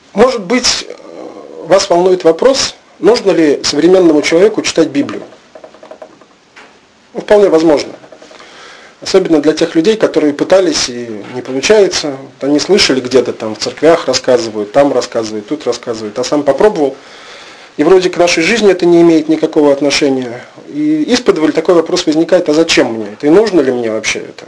Может быть, вас волнует вопрос, нужно ли современному человеку читать Библию. Вполне возможно. Особенно для тех людей, которые пытались и не получается. Они слышали где-то там в церквях рассказывают, там рассказывают, тут рассказывают. А сам попробовал. И вроде к нашей жизни это не имеет никакого отношения. И исподволь такой вопрос возникает, а зачем мне это? И нужно ли мне вообще это?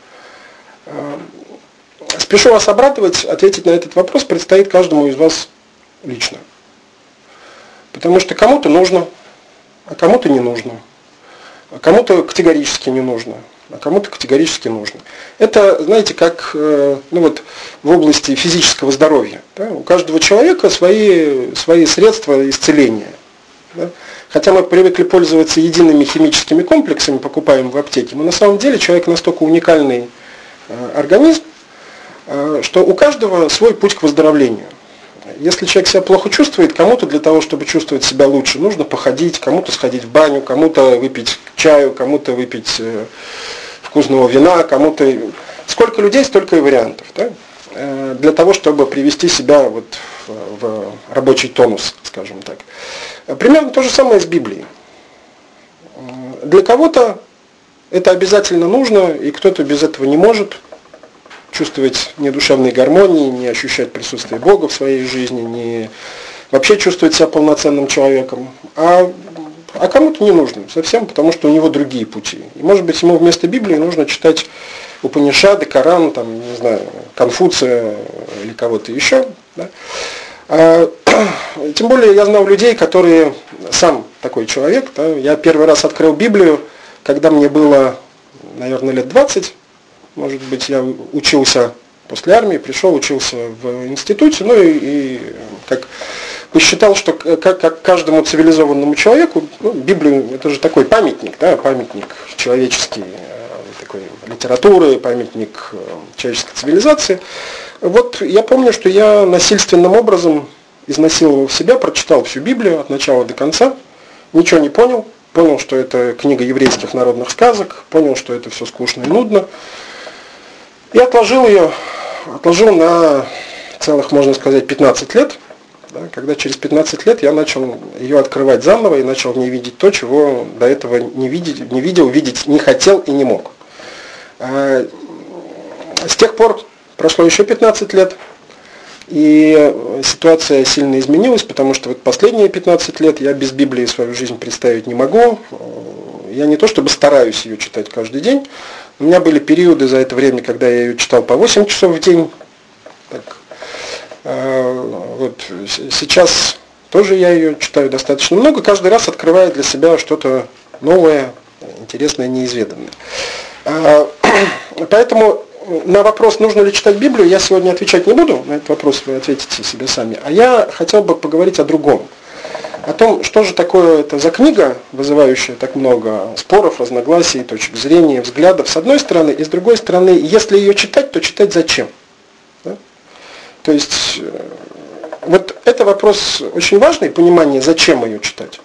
Спешу вас обрадовать, ответить на этот вопрос предстоит каждому из вас лично. Потому что кому-то нужно, а кому-то не нужно. А кому-то категорически не нужно, а кому-то категорически нужно. Это, знаете, как в области физического здоровья. Да? У каждого человека свои средства исцеления. Да? Хотя мы привыкли пользоваться едиными химическими комплексами, покупаем в аптеке, но на самом деле человек настолько уникальный организм, что у каждого свой путь к выздоровлению. Если человек себя плохо чувствует, кому-то для того, чтобы чувствовать себя лучше, нужно походить, кому-то сходить в баню, кому-то выпить чаю, кому-то выпить вкусного вина, кому-то... Сколько людей, столько и вариантов. Да? Для того, чтобы привести себя в рабочий тонус, скажем так. Примерно то же самое с Библией. Для кого-то это обязательно нужно, и кто-то без этого не может чувствовать ни душевной гармонии, не ощущать присутствие Бога в своей жизни, не вообще чувствовать себя полноценным человеком. А кому-то не нужно совсем, потому что у него другие пути. И может быть ему вместо Библии нужно читать Упанишады, Коран, там, не знаю, Конфуция или кого-то еще. Да? Тем более я знал людей, которые, сам такой человек, да, я первый раз открыл Библию, когда мне было, наверное, лет 20, может быть, я учился после армии, пришел, учился в институте, ну и как посчитал, что как каждому цивилизованному человеку, Библию, это же такой памятник, да, памятник человеческий, такой литературы, памятник человеческой цивилизации. Вот я помню, что я насильственным образом изнасиловал себя, прочитал всю Библию от начала до конца, ничего не понял, понял, что это книга еврейских народных сказок, понял, что это все скучно и нудно, и отложил на целых, можно сказать, 15 лет, да, когда через 15 лет я начал ее открывать заново и начал в ней видеть то, чего до этого не видел, видеть не хотел и не мог. С тех пор прошло еще 15 лет, и ситуация сильно изменилась, потому что вот последние 15 лет я без Библии свою жизнь представить не могу. Я не то чтобы стараюсь ее читать каждый день, у меня были периоды за это время, когда я ее читал по 8 часов в день. Так, вот сейчас тоже я ее читаю достаточно много, каждый раз открывая для себя что-то новое, интересное, неизведанное. Поэтому на вопрос, нужно ли читать Библию, я сегодня отвечать не буду, на этот вопрос вы ответите себе сами. А я хотел бы поговорить о другом. О том, что же такое это за книга, вызывающая так много споров, разногласий, точек зрения, взглядов, с одной стороны, и с другой стороны, если ее читать, то читать зачем? Да? То есть, вот это вопрос очень важный, понимание, зачем ее читать.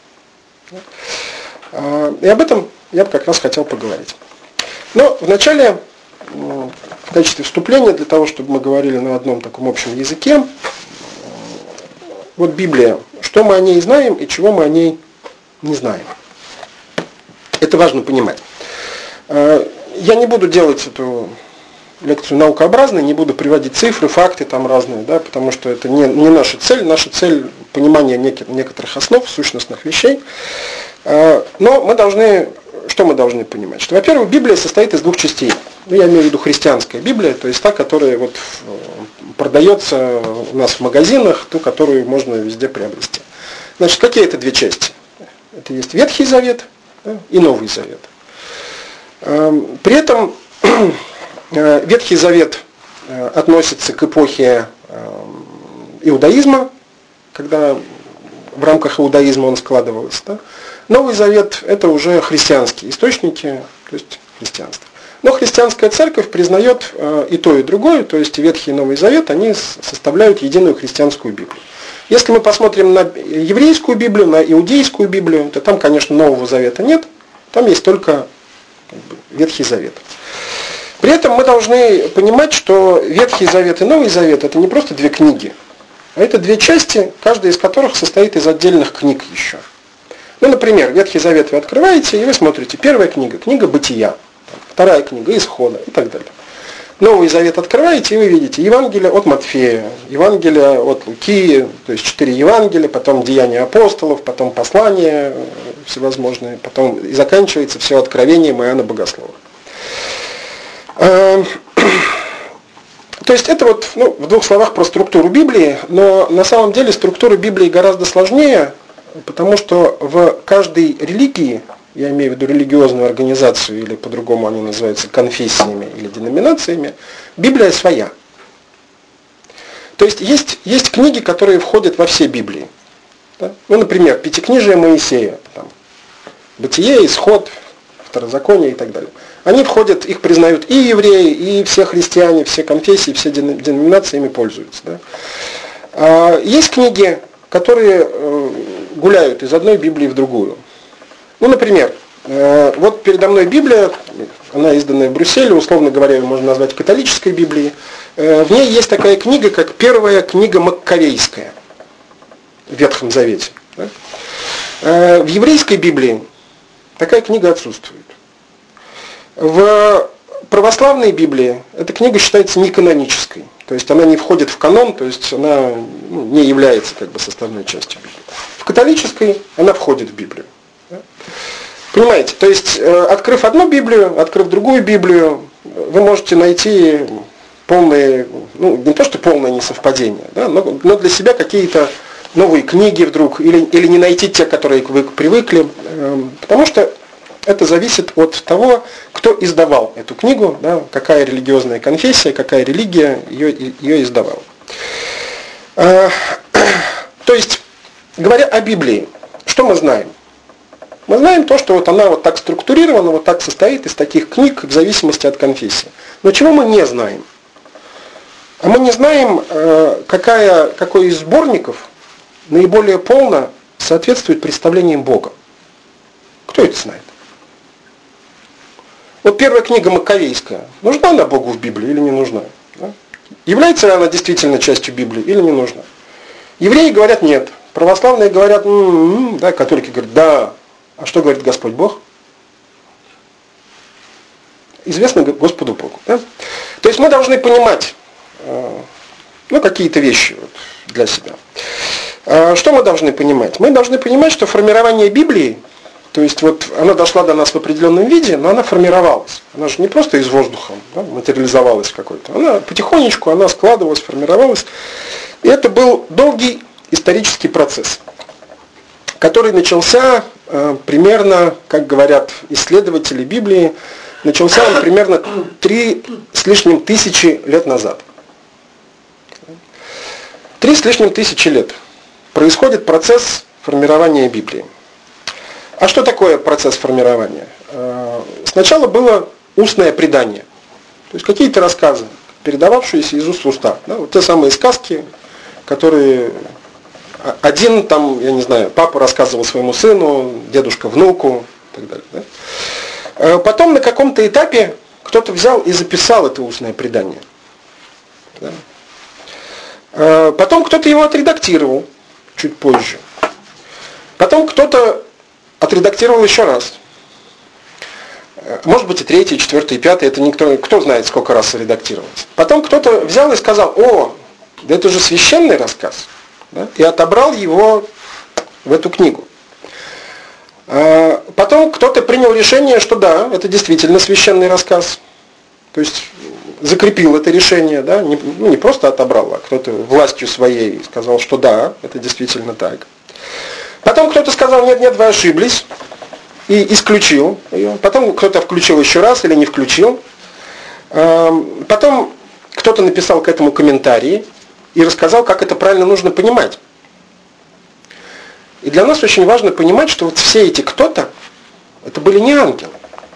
И об этом я бы как раз хотел поговорить. Но вначале, в качестве вступления, для того, чтобы мы говорили на одном таком общем языке, вот Библия, что мы о ней знаем и чего мы о ней не знаем. Это важно понимать. Я не буду делать эту лекцию наукообразной, не буду приводить цифры, факты там разные, да, потому что это не наша цель. Наша цель – понимание некоторых основ, сущностных вещей. Но что мы должны понимать? Что, во-первых, Библия состоит из двух частей. Я имею в виду христианская Библия, то есть та, которая вот продается у нас в магазинах, ту, которую можно везде приобрести. Значит, какие это две части? Это есть Ветхий Завет, да, и Новый Завет. При этом Ветхий Завет относится к эпохе иудаизма, когда в рамках иудаизма он складывался. Да? Новый Завет – это уже христианские источники, то есть христианство. Но христианская церковь признает и то, и другое, то есть и Ветхий и Новый Завет, они составляют единую христианскую Библию. Если мы посмотрим на еврейскую Библию, на иудейскую Библию, то там, конечно, Нового Завета нет, там есть только Ветхий Завет. При этом мы должны понимать, что Ветхий Завет и Новый Завет – это не просто две книги, А это две части, каждая из которых состоит из отдельных книг еще. Ну, например, Ветхий Завет вы открываете, и вы смотрите, первая книга, книга Бытия, вторая книга Исхода и так далее. Новый Завет открываете, и вы видите Евангелие от Матфея, Евангелие от Луки, то есть 4 Евангелия, потом Деяния апостолов, потом послания всевозможные, потом и заканчивается все откровением Иоанна Богослова. То есть это вот, в двух словах про структуру Библии, но на самом деле структура Библии гораздо сложнее, потому что в каждой религии, я имею в виду религиозную организацию, или по-другому они называются конфессиями или деноминациями, Библия своя. То есть есть книги, которые входят во все Библии. Да? Ну, например, Пятикнижие Моисея, там, Бытие, Исход, Второзаконие и так далее. Они входят, их признают и евреи, и все христиане, все конфессии, все деноминации ими пользуются. Да? Есть книги, которые гуляют из одной Библии в другую. Ну, например, вот передо мной Библия, она изданная в Брюсселе, условно говоря, ее можно назвать католической Библией. В ней есть такая книга, как первая книга Маккавейская в Ветхом Завете. Да? В еврейской Библии такая книга отсутствует. В православной Библии эта книга считается неканонической, то есть она не входит в канон, то есть она не является как бы составной частью Библии. В католической она входит в Библию. Да? Понимаете, то есть открыв одну Библию, открыв другую Библию, вы можете найти полные, не то что полное несовпадение, да, но для себя какие-то новые книги вдруг, или не найти те, которые вы привыкли, потому что это зависит от того, кто издавал эту книгу, да, какая религиозная конфессия, какая религия ее издавала. То есть, говоря о Библии, что мы знаем? Мы знаем то, что вот она вот так структурирована, вот так состоит из таких книг в зависимости от конфессии. Но чего мы не знаем? А мы не знаем, какой из сборников наиболее полно соответствует представлениям Бога. Кто это знает? Вот первая книга Маккавейская. Нужна она Богу в Библии или не нужна? Да? Является ли она действительно частью Библии или не нужна? Евреи говорят нет. Православные говорят, да, католики говорят, да. А что говорит Господь Бог? Известно Господу Богу. Да? То есть мы должны понимать какие-то вещи вот, для себя. Что мы должны понимать? Мы должны понимать, что формирование Библии, то есть вот она дошла до нас в определенном виде, но она формировалась. Она же не просто из воздуха, да, материализовалась какой-то. Она потихонечку, она складывалась, формировалась. И это был долгий исторический процесс, который начался примерно, как говорят исследователи Библии, начался он примерно 3 с лишним тысячи лет назад. 3 с лишним тысячи лет происходит процесс формирования Библии. А что такое процесс формирования? Сначала было устное предание, то есть какие-то рассказы, передававшиеся из уст в уста. Да, вот те самые сказки, которые один там, я не знаю, папа рассказывал своему сыну, дедушка внуку и так далее. Да? Потом на каком-то этапе кто-то взял и записал это устное предание. Да? Потом кто-то его отредактировал чуть позже. Потом кто-то отредактировал еще раз. Может быть и 3, 4, 5, это кто знает, сколько раз редактировалось. Потом кто-то взял и сказал, да это же священный рассказ. Да? И отобрал его в эту книгу. Потом кто-то принял решение, что да, это действительно священный рассказ. То есть закрепил это решение, да? Не просто отобрал, а кто-то властью своей сказал, что да, это действительно так. Потом кто-то сказал, нет, вы ошиблись, и исключил ее. Потом кто-то включил еще раз или не включил. Потом кто-то написал к этому комментарии и рассказал, как это правильно нужно понимать. И для нас очень важно понимать, что вот все эти кто-то, это были не ангелы.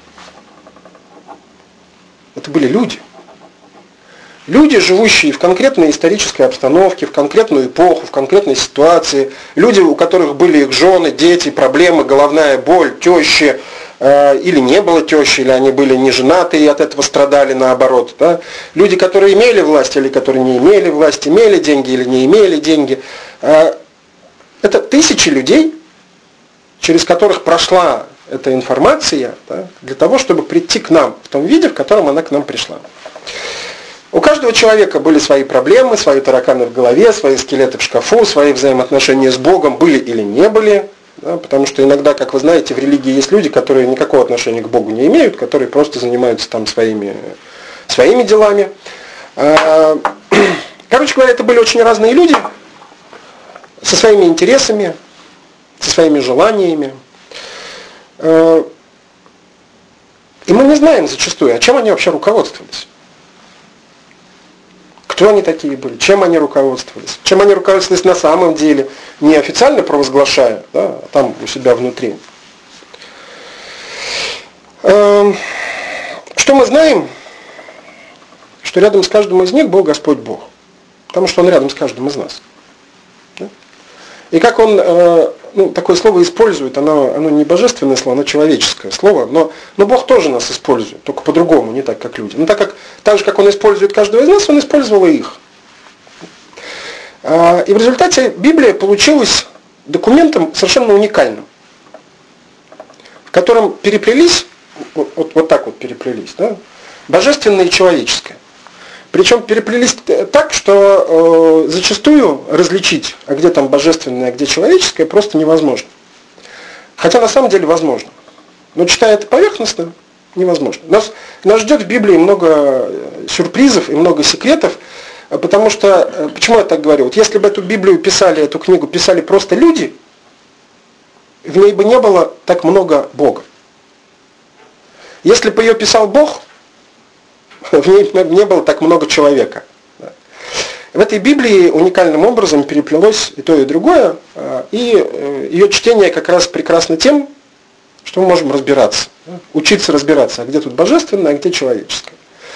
Это были люди. Люди, живущие в конкретной исторической обстановке, в конкретную эпоху, в конкретной ситуации. Люди, у которых были их жены, дети, проблемы, головная боль, тещи, или не было тещи, или они были не женаты и от этого страдали наоборот. Да? Люди, которые имели власть или которые не имели власть, имели деньги или не имели деньги. Это тысячи людей, через которых прошла эта информация, да, для того, чтобы прийти к нам в том виде, в котором она к нам пришла. У каждого человека были свои проблемы, свои тараканы в голове, свои скелеты в шкафу, свои взаимоотношения с Богом были или не были. Да, потому что иногда, как вы знаете, в религии есть люди, которые никакого отношения к Богу не имеют, которые просто занимаются там своими делами. Короче говоря, это были очень разные люди со своими интересами, со своими желаниями. И мы не знаем зачастую, а чем они вообще руководствовались. Кто они такие были, чем они руководствовались. Чем они руководствовались на самом деле, не официально провозглашая, да, а там у себя внутри. Что мы знаем? Что рядом с каждым из них был Господь Бог. Потому что Он рядом с каждым из нас. Да? И как Он такое слово использует, оно не божественное слово, оно человеческое слово, но Бог тоже нас использует, только по-другому, не так, как люди. Но так же, как Он использует каждого из нас, Он использовал и их. И в результате Библия получилась документом совершенно уникальным, в котором переплелись, вот так вот переплелись, да, божественное и человеческое. Причем переплелись так, что зачастую различить, а где там божественное, а где человеческое, просто невозможно. Хотя на самом деле возможно. Но читая это поверхностно, невозможно. Нас ждет в Библии много сюрпризов и много секретов, потому что, почему я так говорю? Вот если бы эту Библию писали, эту книгу писали просто люди, в ней бы не было так много Бога. Если бы ее писал Бог, в ней не было так много человека. В этой Библии уникальным образом переплелось и то, и другое, и ее чтение как раз прекрасно тем, что мы можем разбираться, учиться разбираться, а где тут божественное, а где человеческое.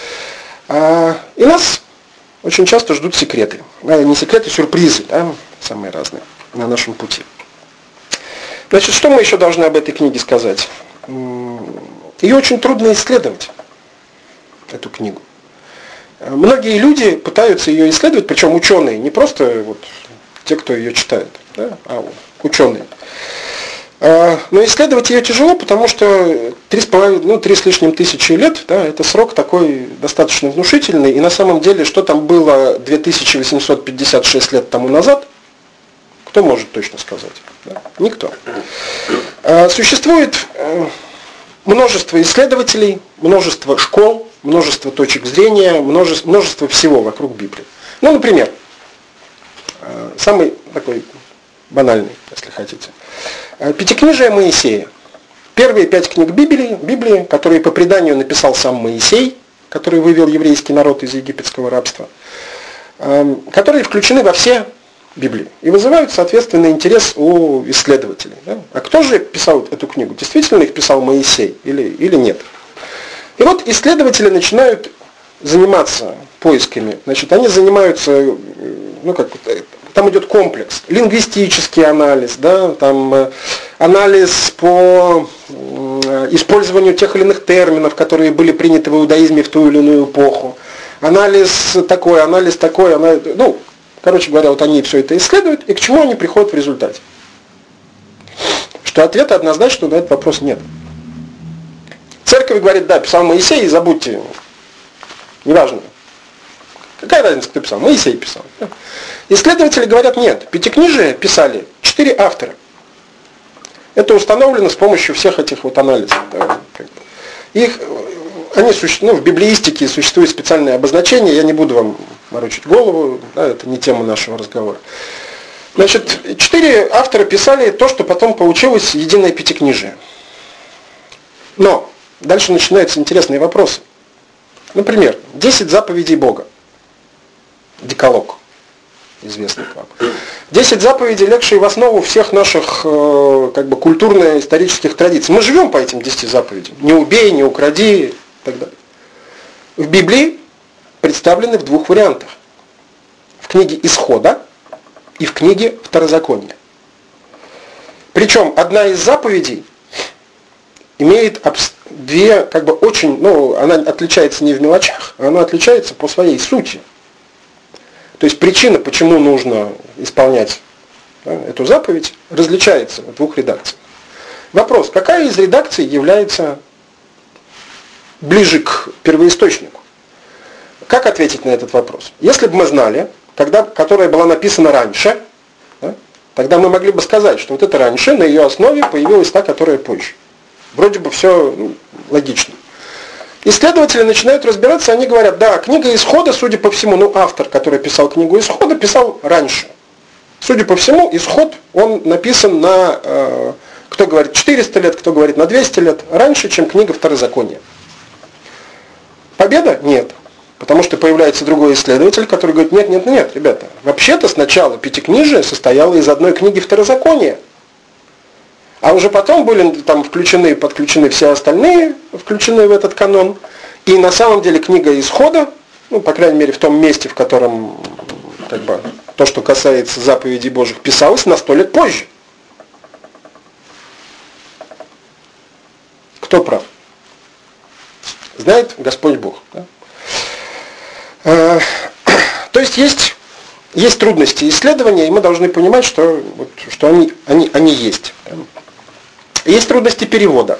И нас очень часто ждут секреты. Не секреты, сюрпризы, да, самые разные на нашем пути. Значит, что мы еще должны об этой книге сказать? Ее очень трудно исследовать, эту книгу. Многие люди пытаются ее исследовать, причем ученые, не просто вот те, кто ее читает, да, а ученые. Но исследовать ее тяжело, потому что 3 с лишним тысячи лет, да, это срок такой достаточно внушительный, и на самом деле, что там было 2856 лет тому назад, кто может точно сказать? Да? Никто. Существует множество исследователей, множество школ, множество точек зрения, множество всего вокруг Библии. Ну, например, самый такой банальный, если хотите. Пятикнижие Моисея. Первые 5 книг Библии, которые по преданию написал сам Моисей, который вывел еврейский народ из египетского рабства, которые включены во все Библии и вызывают, соответственно, интерес у исследователей. Да? А кто же писал эту книгу? Действительно их писал Моисей или нет? И вот исследователи начинают заниматься поисками. Значит, они занимаются, там идет комплекс, лингвистический анализ, да, там анализ по использованию тех или иных терминов, которые были приняты в иудаизме в ту или иную эпоху. Анализ такой, короче говоря, вот они все это исследуют, и к чему они приходят в результате? Что ответа однозначно на этот вопрос нет. Церковь говорит, да, писал Моисей, и забудьте, неважно. Какая разница, кто писал? Моисей писал. Исследователи говорят, нет, пятикнижие писали 4 автора. Это установлено с помощью всех этих вот анализов. Да, в библеистике существует специальное обозначение, я не буду вам морочить голову, да, это не тема нашего разговора. Значит, 4 автора писали то, что потом получилось единое пятикнижие. Но дальше начинаются интересные вопросы. Например, 10 заповедей Бога. Декалог, известный вам. 10 заповедей, легшие в основу всех наших культурно-исторических традиций. Мы живем по этим 10 заповедям. Не убей, не укради и так далее. В Библии представлены в 2 вариантах. В книге Исхода и в книге Второзакония. Причем одна из заповедей имеет две, как бы очень, она отличается не в мелочах, она отличается по своей сути. То есть причина, почему нужно исполнять эту заповедь, различается в двух редакциях. Вопрос, какая из редакций является ближе к первоисточнику? Как ответить на этот вопрос? Если бы мы знали, которая была написана раньше, тогда мы могли бы сказать, что вот это раньше, на ее основе появилась та, которая позже. Вроде бы все логично. Исследователи начинают разбираться, они говорят, да, книга Исхода, судя по всему, автор, который писал книгу Исхода, писал раньше. Судя по всему, Исход, он написан на, кто говорит 400 лет, кто говорит на 200 лет, раньше, чем книга Второзакония. Победа? Нет. Потому что появляется другой исследователь, который говорит, нет, ребята, вообще-то сначала Пятикнижие состояло из одной книги Второзакония. А уже потом были там подключены все остальные, включены в этот канон. И на самом деле книга Исхода, по крайней мере в том месте, в котором то, что касается заповедей Божьих, писалось на 100 лет позже. Кто прав? Знает Господь Бог. Да? То есть есть трудности исследования, и мы должны понимать, что они есть. Есть трудности перевода.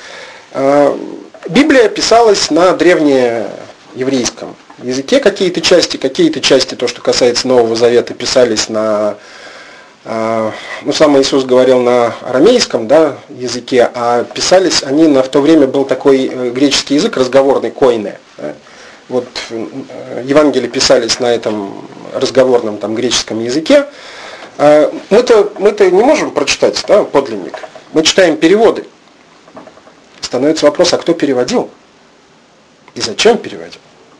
Библия писалась на древнееврейском языке, какие-то части, то, что касается Нового Завета, писались на, сам Иисус говорил на арамейском языке, а писались они в то время был такой греческий язык, разговорный, койне. Вот Евангелия писались на этом разговорном греческом языке. Мы-то не можем прочитать подлинник. Мы читаем переводы. Становится вопрос, а кто переводил? И зачем переводил?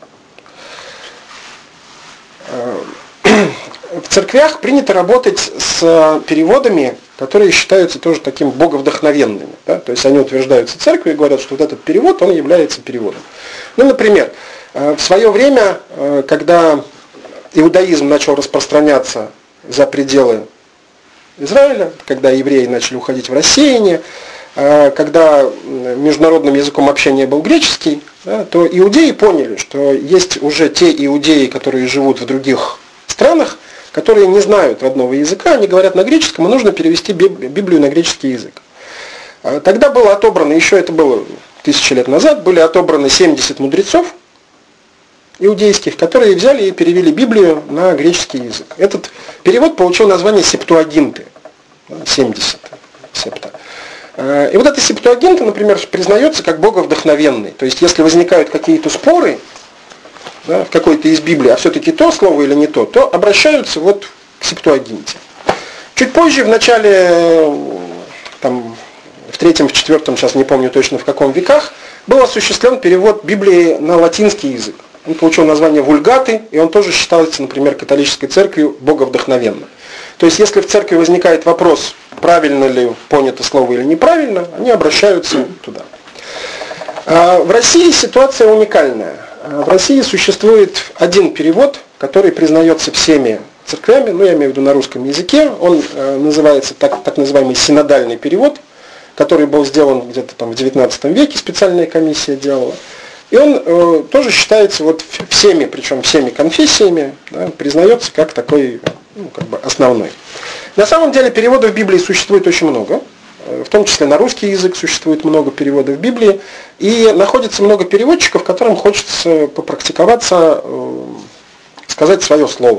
В церквях принято работать с переводами, которые считаются тоже таким боговдохновенными. Да? То есть они утверждаются церковью и говорят, что вот этот перевод, он является переводом. Например, в свое время, когда иудаизм начал распространяться за пределы Израиля, когда евреи начали уходить в рассеяние, когда международным языком общения был греческий, то иудеи поняли, что есть уже те иудеи, которые живут в других странах, которые не знают родного языка, они говорят на греческом, и нужно перевести Библию на греческий язык. Тогда было отобрано, еще это было 1000 лет назад, были отобраны 70 мудрецов иудейских, которые взяли и перевели Библию на греческий язык. Этот перевод получил название Септуагинты, 70 септа. И вот эта Септуагинта, например, признается как боговдохновенный. То есть, если возникают какие-то споры в какой-то из Библии, а все-таки то слово или не то, то обращаются вот к Септуагинте. Чуть позже, в начале, в 3-м, в 4-м, сейчас не помню точно в каком веках, был осуществлен перевод Библии на латинский язык. Он получил название Вульгаты, и он тоже считается, например, католической церковью боговдохновенным. То есть, если в церкви возникает вопрос, правильно ли понято слово или неправильно, они обращаются туда. В России ситуация уникальная. В России существует один перевод, который признается всеми церквями, я имею в виду на русском языке. Он называется так называемый синодальный перевод, который был сделан где-то в XIX веке, специальная комиссия делала. И он тоже считается всеми, причем всеми конфессиями, признается как такой основной. На самом деле переводов Библии существует очень много, в том числе на русский язык существует много переводов Библии, и находится много переводчиков, которым хочется попрактиковаться, сказать свое слово.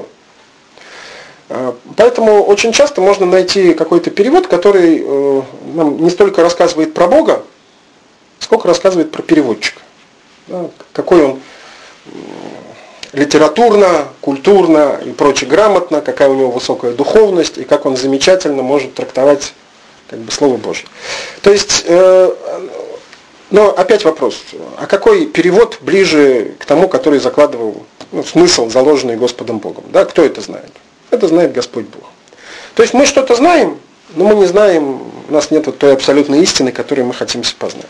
Поэтому очень часто можно найти какой-то перевод, который нам не столько рассказывает про Бога, сколько рассказывает про переводчика. Какой он литературно, культурно и прочее грамотно, какая у него высокая духовность и как он замечательно может трактовать Слово Божье. То есть, но опять вопрос, а какой перевод ближе к тому, который закладывал смысл, заложенный Господом Богом? Да? Кто это знает? Это знает Господь Бог. То есть мы что-то знаем, но мы не знаем, у нас нет той абсолютной истины, которую мы хотим познать.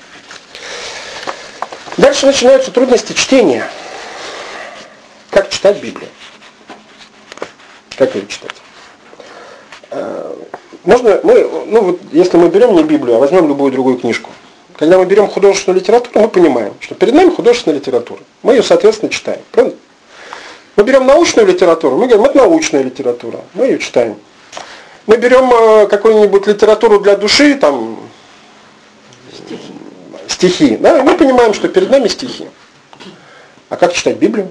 Дальше начинаются трудности чтения. Как читать Библию? Как ее читать? Можно, если мы берем не Библию, а возьмем любую другую книжку, Когда мы берем художественную литературу, мы понимаем, что перед нами художественная литература. Мы ее, соответственно, читаем. Правильно? Мы берем научную литературу, мы говорим, это научная литература. Мы ее читаем. Мы берем какую-нибудь литературу для души, там, стихи. Да? Мы понимаем, что перед нами стихи. А как читать Библию?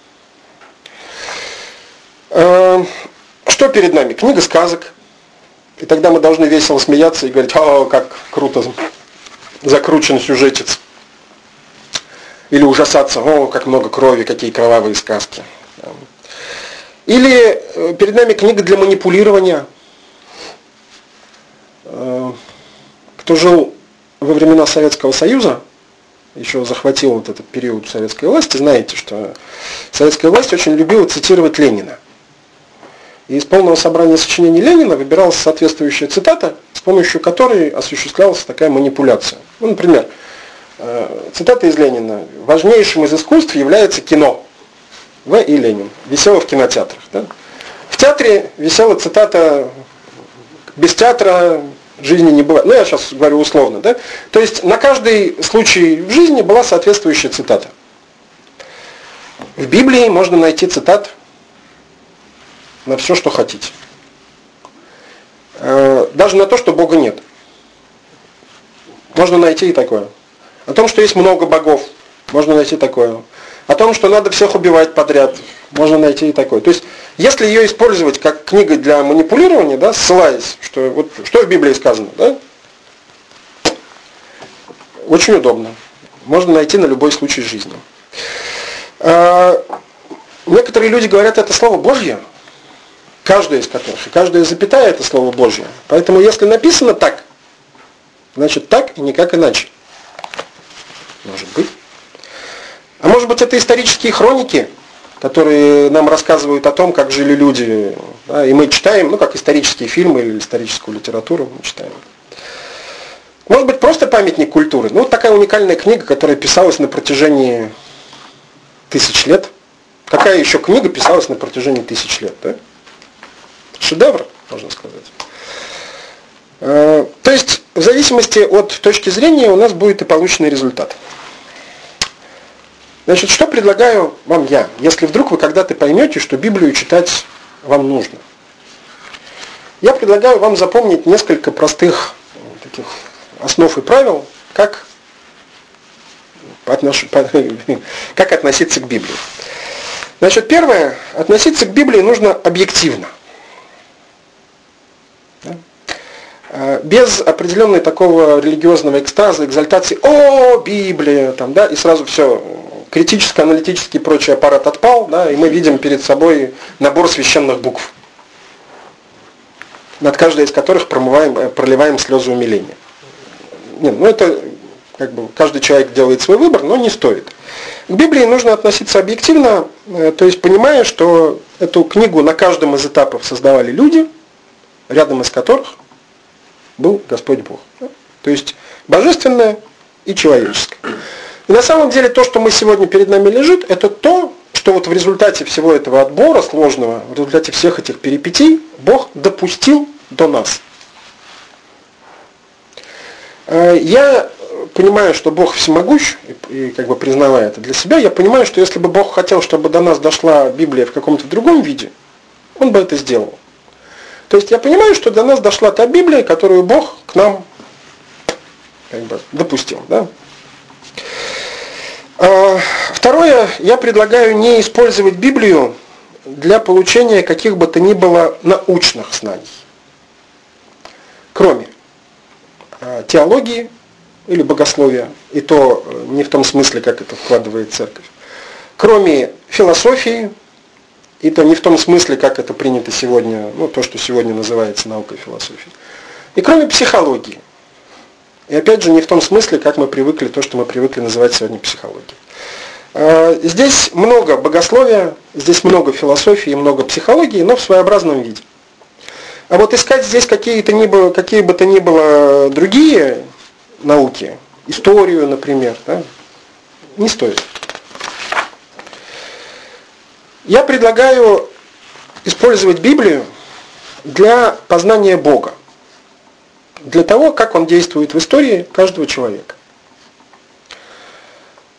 Что перед нами? Книга сказок. И тогда мы должны весело смеяться и говорить, о, как круто закручен сюжетец. Или ужасаться, о, как много крови, какие кровавые сказки. Или перед нами книга для манипулирования. Кто жил во времена Советского Союза, еще захватил вот этот период советской власти, знаете, что советская власть очень любила цитировать Ленина. И из полного собрания сочинений Ленина выбиралась соответствующая цитата, с помощью которой осуществлялась такая манипуляция. Ну, например, цитата из Ленина. «Важнейшим из искусств является кино». В. И. Ленин. Весело в кинотеатрах. Да? В театре висела цитата «Без театра жизни не бывает». Ну, я сейчас говорю условно. Да? То есть на каждый случай в жизни была соответствующая цитата. В Библии можно найти цитат на все, что хотите. Даже на то, что Бога нет. Можно найти и такое. О том, что есть много богов, можно найти такое. О том, что надо всех убивать подряд, можно найти и такое. То есть, если ее использовать как книга для манипулирования, да, ссылаясь, что вот что в Библии сказано, да, очень удобно. Можно найти на любой случай жизни. Некоторые люди говорят, это слово Божье, каждая из которых, и каждая запятая это слово Божье. Поэтому, если написано так, значит так и никак иначе. Может быть. А может быть, это исторические хроники, которые нам рассказывают о том, как жили люди. Да, и мы читаем, ну, как исторические фильмы или историческую литературу мы читаем. Может быть, просто памятник культуры. Ну, вот такая уникальная книга, которая писалась на протяжении 1000 лет. Какая еще книга писалась на протяжении 1000 лет, да? Шедевр, можно сказать. То есть, в зависимости от точки зрения у нас будет и полученный результат. Значит, что предлагаю вам я, если вдруг вы когда-то поймете, что Библию читать вам нужно? Я предлагаю вам запомнить несколько простых таких основ и правил, как относиться к Библии. Значит, первое, относиться к Библии нужно объективно. Без определенной такого религиозного экстаза, экзальтации, о, Библия, там, да, и сразу все, критическо-аналитический и прочий аппарат отпал, да, и мы видим перед собой набор священных букв, над каждой из которых проливаем слезы умиления. Нет, ну это как бы каждый человек делает свой выбор, но не стоит. К Библии нужно относиться объективно, то есть понимая, что эту книгу на каждом из этапов создавали люди, рядом из которых был Господь Бог. То есть божественное и человеческое. И на самом деле то, что мы сегодня перед нами лежит, это то, что вот в результате всего этого отбора сложного, в результате всех этих перипетий, Бог допустил до нас. Я понимаю, что Бог всемогущ, и как бы признавая это для себя, я понимаю, что если бы Бог хотел, чтобы до нас дошла Библия в каком-то другом виде, Он бы это сделал. То есть я понимаю, что до нас дошла та Библия, которую Бог к нам как бы допустил. Да? Второе, я предлагаю не использовать Библию для получения каких бы то ни было научных знаний. Кроме теологии или богословия, и то не в том смысле, как это вкладывает церковь. Кроме философии, и то не в том смысле, как это принято сегодня, ну, то, что сегодня называется наукой философии. И кроме психологии. И опять же, не в том смысле, как мы привыкли, то, что мы привыкли называть сегодня психологией. Здесь много богословия, здесь много философии, много психологии, но в своеобразном виде. А вот искать здесь какие бы то ни было другие науки, историю, например, да, не стоит. Я предлагаю использовать Библию для познания Бога, для того, как Он действует в истории каждого человека.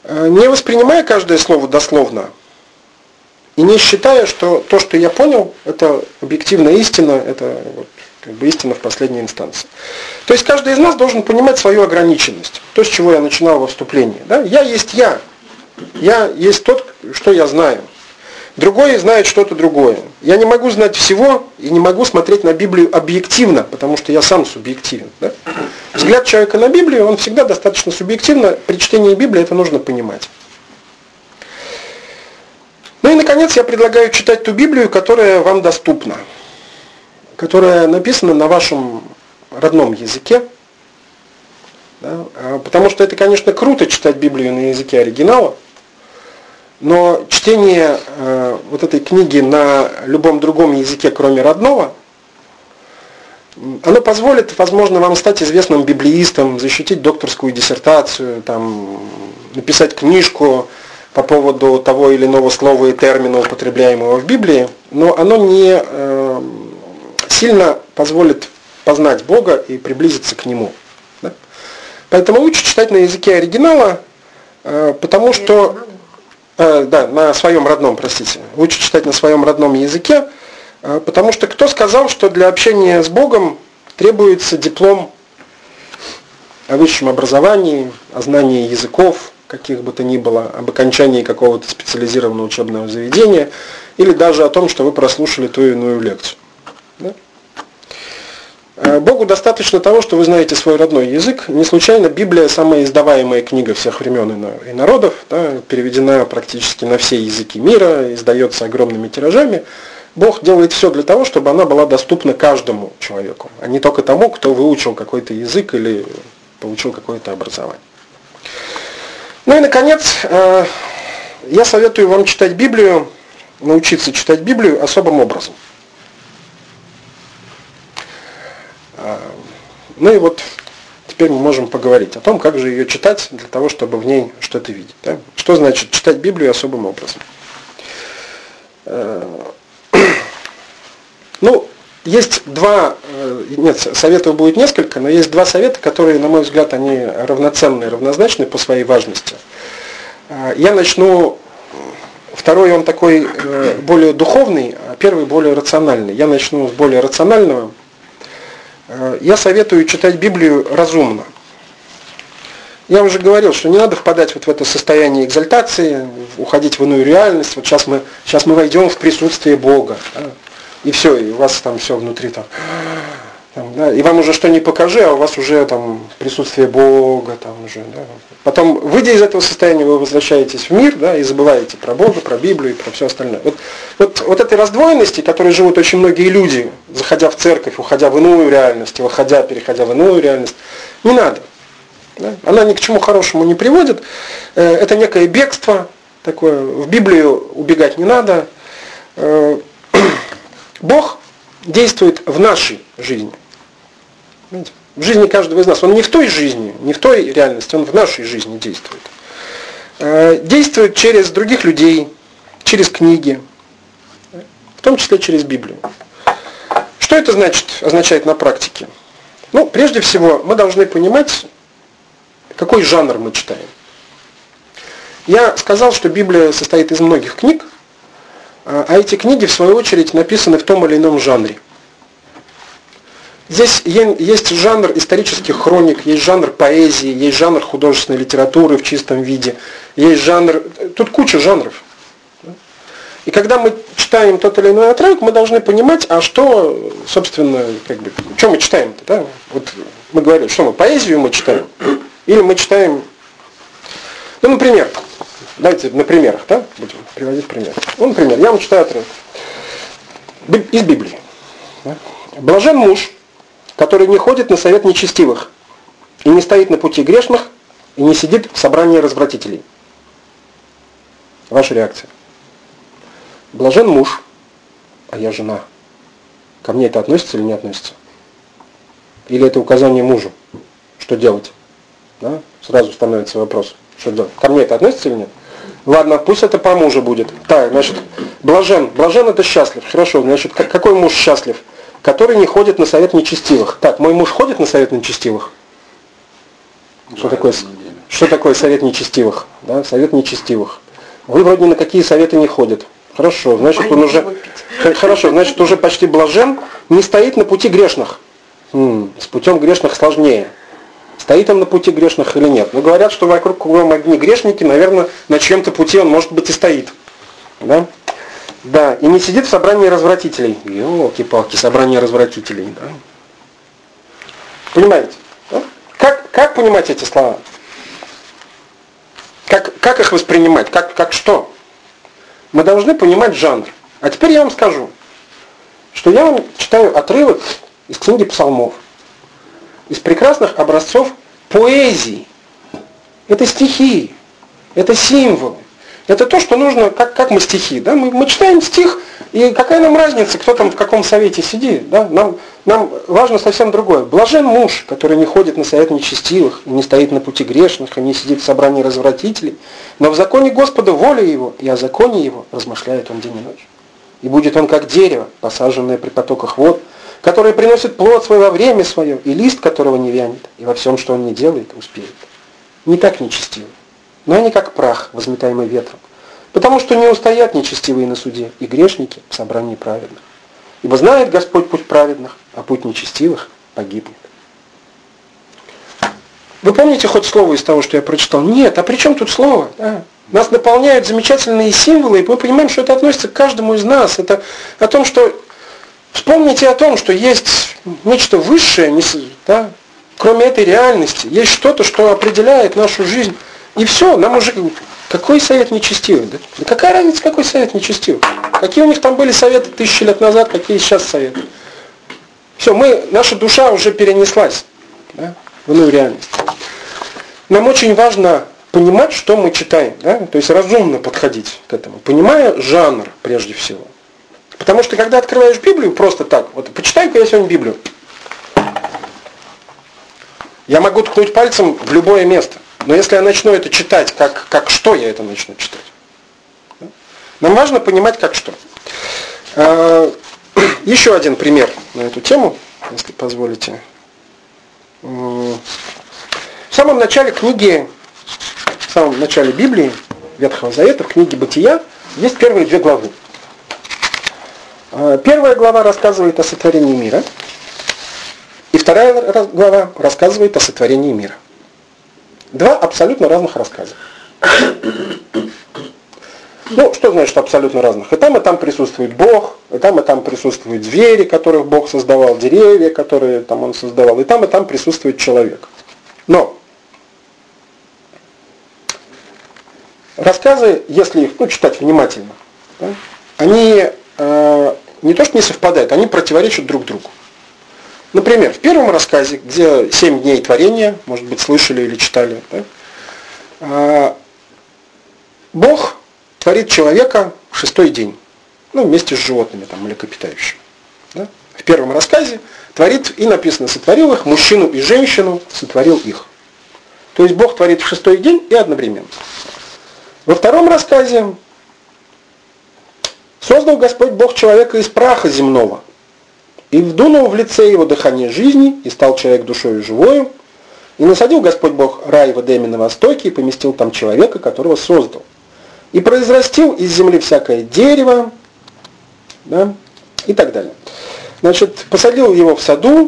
не воспринимая каждое слово дословно, и не считая, что то, что я понял, это объективная истина, это вот, как бы истина в последней инстанции. То есть каждый из нас должен понимать свою ограниченность. То, с чего я начинал во вступлении. Да? Я есть я. Я есть тот, что я знаю. Другой знает что-то другое. Я не могу знать всего и не могу смотреть на Библию объективно, потому что я сам субъективен. Да? Взгляд человека на Библию, он всегда достаточно субъективно. При чтении Библии это нужно понимать. Ну и, наконец, я предлагаю читать ту Библию, которая вам доступна, которая написана на вашем родном языке. Да? Потому что это, конечно, круто читать Библию на языке оригинала, но чтение вот этой книги на любом другом языке, кроме родного, оно позволит, возможно, вам стать известным библеистом, защитить докторскую диссертацию, там, написать книжку по поводу того или иного слова и термина, употребляемого в Библии, но оно не сильно позволит познать Бога и приблизиться к Нему. Да? Поэтому лучше читать на языке оригинала, потому что... да, на своем родном, простите. Лучше читать на своем родном языке, потому что кто сказал, что для общения с Богом требуется диплом о высшем образовании, о знании языков, каких бы то ни было, об окончании какого-то специализированного учебного заведения, или даже о том, что вы прослушали ту или иную лекцию. Да? Богу достаточно того, что вы знаете свой родной язык. Не случайно Библия самая издаваемая книга всех времен и народов, да, переведена практически на все языки мира, издается огромными тиражами. Бог делает все для того, чтобы она была доступна каждому человеку, а не только тому, кто выучил какой-то язык или получил какое-то образование. Ну и, наконец, я советую вам читать Библию, научиться читать Библию особым образом. Ну и вот теперь мы можем поговорить о том, как же ее читать для того, чтобы в ней что-то видеть. Да? Что значит читать Библию особым образом? Ну, есть два, нет, советов будет несколько, но есть два совета, которые, на мой взгляд, они равноценны и равнозначны по своей важности. Я начну, второй он такой более духовный, а первый более рациональный. Я начну с более рационального. Я советую читать Библию разумно. Я уже говорил, что не надо впадать вот в это состояние экзальтации, уходить в иную реальность. Вот сейчас мы войдем в присутствие Бога. Да? И все, и у вас там все внутри там, да, и вам уже что ни покажи, а у вас уже там присутствие Бога там уже. Да. Потом, выйдя из этого состояния, вы возвращаетесь в мир, да, и забываете про Бога, про Библию и про все остальное. Вот этой раздвоенности, которой живут очень многие люди, заходя в церковь, уходя в иную реальность, переходя в иную реальность, не надо. Да. Она ни к чему хорошему не приводит. Это некое бегство такое. В Библию убегать не надо. Бог действует в нашей жизни. В жизни каждого из нас. Он не в той жизни, не в той реальности, он в нашей жизни действует. Действует через других людей, через книги, в том числе через Библию. Что это означает на практике? Ну, прежде всего, мы должны понимать, какой жанр мы читаем. Я сказал, что Библия состоит из многих книг, а эти книги, в свою очередь, написаны в том или ином жанре. Здесь есть жанр исторических хроник, есть жанр поэзии, есть жанр художественной литературы в чистом виде, есть жанр... Тут куча жанров. И когда мы читаем тот или иной отрывок, мы должны понимать, а что, собственно, что мы читаем-то, да? Вот мы говорили, что поэзию мы читаем? Или мы читаем... Ну, например, давайте на примерах, да, будем приводить пример. Ну, например, я вам читаю отрывок из Библии. Да? «Блажен муж, который не ходит на совет нечестивых, и не стоит на пути грешных, и не сидит в собрании развратителей». Ваша реакция. Блажен муж, а я жена. Ко мне это относится или не относится? Или это указание мужу, что делать? Да? Сразу становится вопрос, что делать. Ко мне это относится или нет? Ладно, пусть это по мужу будет. Так, значит, блажен. Блажен это счастлив. Хорошо, значит, какой муж счастлив? Который не ходит на совет нечестивых. Так, мой муж ходит на совет нечестивых? Что Что такое совет нечестивых? Да, совет нечестивых. Вы вроде ни на какие советы не ходят. Хорошо, значит, он уже почти блажен, не стоит на пути грешных. С путем грешных сложнее. Стоит он на пути грешных или нет? Но говорят, что вокруг кругом одни грешники, наверное, на чьем-то пути он, может быть, и стоит. Да? Да, и не сидит в собрании развратителей. Ёлки-палки, собрание развратителей. Да? Понимаете? Да? Как понимать эти слова? Как их воспринимать? Как что? Мы должны понимать жанр. А теперь я вам скажу, что я вам читаю отрывок из книги Псалмов, из прекрасных образцов поэзии. Это стихи, это символы. Это то, что нужно, как мы стихи. Да? Мы читаем стих, и какая нам разница, кто там в каком совете сидит. Да? Нам важно совсем другое. Блажен муж, который не ходит на совет нечестивых, и не стоит на пути грешных, и не сидит в собрании развратителей, но в законе Господа воля его, и о законе его размышляет он день и ночь. И будет он как дерево, посаженное при потоках вод, которое приносит плод свой во время свое, и лист которого не вянет, и во всем, что он не делает, успеет. Не так нечестивы, но они как прах, возметаемый ветром, потому что не устоят нечестивые на суде, и грешники в собрании праведных. Ибо знает Господь путь праведных, а путь нечестивых погибнет. Вы помните хоть слово из того, что я прочитал? Нет, а при чем тут слово? Да. Нас наполняют замечательные символы, и мы понимаем, что это относится к каждому из нас. Это о том, что... Вспомните о том, что есть нечто высшее, да, кроме этой реальности. Есть что-то, что определяет нашу жизнь. И все, нам уже... Какой совет нечестивый? Да? Да какая разница, какой совет нечестивый? Какие у них там были советы 1000 лет назад, какие сейчас советы? Все, наша душа уже перенеслась, да, в иную реальность. Нам очень важно понимать, что мы читаем. Да? То есть разумно подходить к этому, понимая жанр прежде всего. Потому что когда открываешь Библию просто так, вот почитай-ка я сегодня Библию. Я могу ткнуть пальцем в любое место. Но если я начну это читать, как что я это начну читать? Да? Нам важно понимать, как что. Еще один пример на эту тему, если позволите. В самом начале книги, в самом начале Библии, Ветхого Завета, в книге Бытия, есть первые 2 главы. Первая глава рассказывает о сотворении мира, и вторая глава рассказывает о сотворении мира. 2 абсолютно разных рассказа. Что значит абсолютно разных? И там присутствует Бог, и там присутствуют звери, которых Бог создавал, деревья, которые там Он создавал, и там присутствует человек. Но рассказы, если их читать внимательно, да, они не то что не совпадают, они противоречат друг другу. Например, в первом рассказе, где 7 дней творения, может быть, слышали или читали, да, Бог творит человека в 6-й день, вместе с животными, млекопитающими. Да? В первом рассказе творит, и написано, сотворил их, мужчину и женщину сотворил их. То есть Бог творит в 6-й день и одновременно. Во втором рассказе создал Господь Бог человека из праха земного, и вдунул в лице его дыхание жизни, и стал человек душою живою, и насадил Господь Бог рай в Эдеме на востоке, и поместил там человека, которого создал. И произрастил из земли всякое дерево, да, и так далее. Посадил его в саду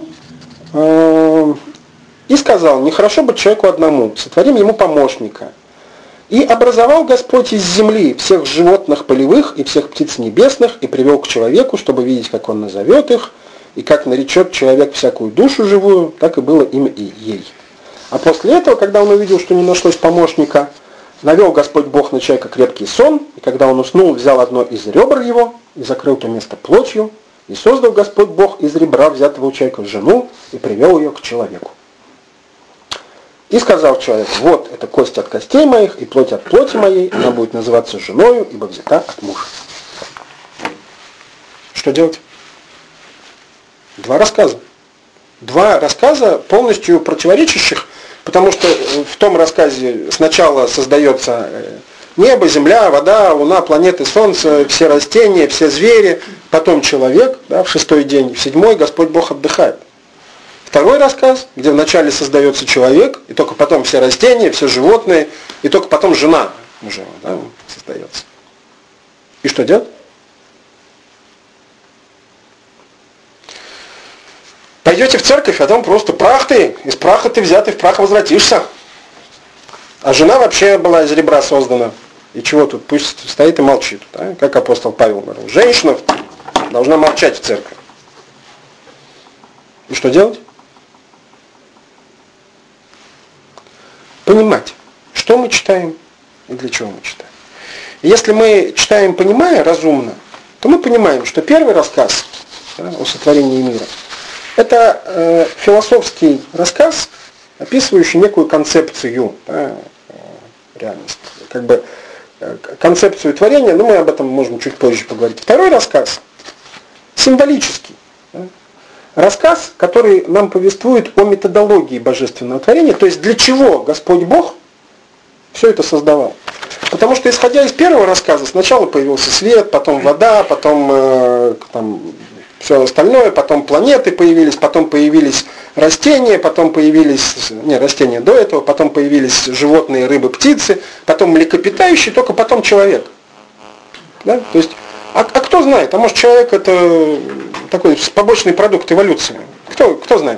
и сказал, нехорошо быть человеку одному, сотворим ему помощника. И образовал Господь из земли всех животных полевых и всех птиц небесных, и привел к человеку, чтобы видеть, как он назовет их, и как наречет человек всякую душу живую, так и было имя и ей. А после этого, когда он увидел, что не нашлось помощника, навел Господь Бог на человека крепкий сон, и когда он уснул, взял одно из ребр его, и закрыл то место плотью, и создал Господь Бог из ребра взятого у человека жену, и привел ее к человеку. И сказал человек, вот это кость от костей моих, и плоть от плоти моей, она будет называться женою, ибо взята от мужа. Что делать? 2 рассказа. 2 рассказа полностью противоречащих, потому что в том рассказе сначала создается небо, земля, вода, луна, планеты, солнце, все растения, все звери, потом человек, да, в 6-й день, в 7-й Господь Бог отдыхает. В второй рассказ, где вначале создается человек, и только потом все растения, все животные, и только потом жена уже создается. И что делать? Пойдете в церковь, а там просто прах ты, из праха ты взят, и в прах возвратишься. А жена вообще была из ребра создана. И чего тут? Пусть стоит и молчит. Да? Как апостол Павел говорил. Женщина должна молчать в церкви. И что делать? Понимать, что мы читаем и для чего мы читаем. И если мы читаем, понимая разумно, то мы понимаем, что первый рассказ о сотворении мира — это философский рассказ, описывающий некую концепцию реальности. Как бы концепцию творения, но мы об этом можем чуть позже поговорить. Второй рассказ символический. Рассказ, который нам повествует о методологии божественного творения, то есть для чего Господь Бог все это создавал. Потому что, исходя из первого рассказа, сначала появился свет, потом вода, потом все остальное, потом планеты появились, потом появились растения, потом появились, растения до этого, потом появились животные, рыбы, птицы, потом млекопитающие, только потом человек. Да? То есть, а кто знает, а может человек это такой побочный продукт эволюции? Кто знает?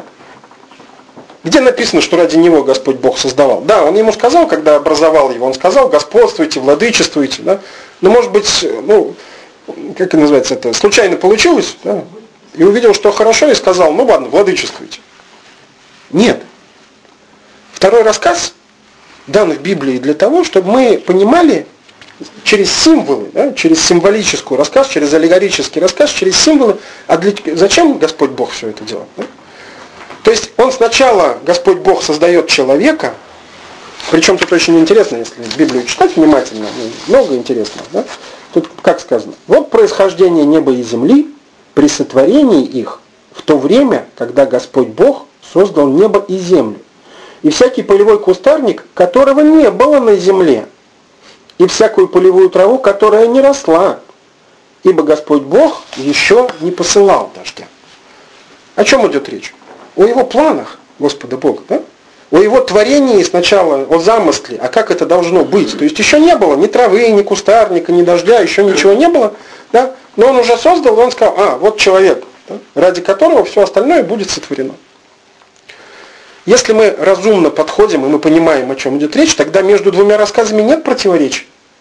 Где написано, что ради него Господь Бог создавал? Да, он ему сказал, когда образовал его, он сказал: господствуйте, владычествуйте. Да? Но может быть, как это называется, это случайно получилось, да? И увидел, что хорошо, и сказал: ну ладно, владычествуйте. Нет. Второй рассказ дан в Библии для того, чтобы мы понимали через символы, да, через символический рассказ, через аллегорический рассказ, через символы, зачем Господь Бог все это делает. Да? То есть он сначала, Господь Бог, создает человека, причем тут очень интересно, если Библию читать внимательно, много интересного. Да? Тут как сказано: вот происхождение неба и земли при сотворении их в то время, когда Господь Бог создал небо и землю, и всякий полевой кустарник, которого не было на земле, и всякую полевую траву, которая не росла, ибо Господь Бог еще не посылал дождя. О чем идет речь? О его планах Господа Бога, да? О его творении сначала, о замысле, а как это должно быть. То есть еще не было ни травы, ни кустарника, ни дождя, еще ничего не было. Да? Но он уже создал, и он сказал: вот человек, да? Ради которого все остальное будет сотворено. Если мы разумно подходим, и мы понимаем, о чем идет речь, тогда между двумя рассказами нет противоречий.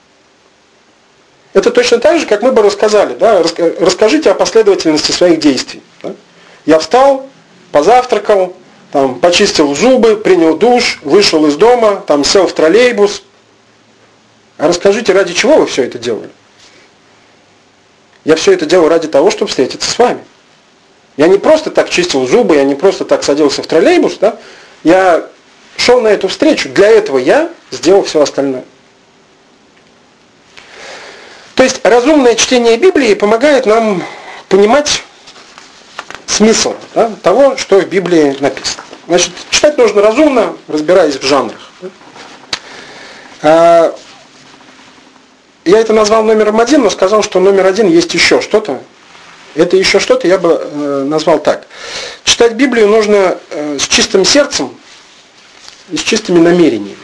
Это точно так же, как мы бы рассказали. Да? Расскажите о последовательности своих действий. Да? Я встал, позавтракал, почистил зубы, принял душ, вышел из дома, сел в троллейбус. А расскажите, ради чего вы все это делали? Я все это делал ради того, чтобы встретиться с вами. Я не просто так чистил зубы, я не просто так садился в троллейбус, да? Я шел на эту встречу. Для этого я сделал все остальное. То есть разумное чтение Библии помогает нам понимать смысл, да, того, что в Библии написано. Значит, читать нужно разумно, разбираясь в жанрах. Я это назвал номером 1, но сказал, что номер 1 есть еще что-то. Это еще что-то я бы назвал так. Читать Библию нужно с чистым сердцем и с чистыми намерениями.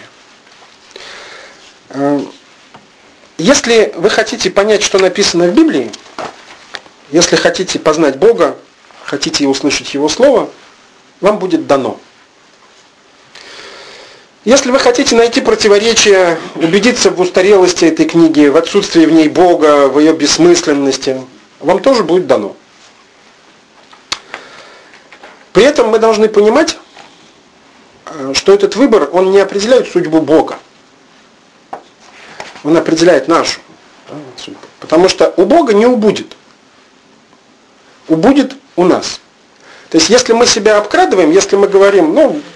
Если вы хотите понять, что написано в Библии, если хотите познать Бога, хотите услышать Его Слово, вам будет дано. Если вы хотите найти противоречия, убедиться в устарелости этой книги, в отсутствии в ней Бога, в ее бессмысленности, вам тоже будет дано. При этом мы должны понимать, что этот выбор, он не определяет судьбу Бога. Он определяет нашу судьбу. Потому что у Бога не убудет. Убудет у нас. То есть, если мы себя обкрадываем, если мы говорим: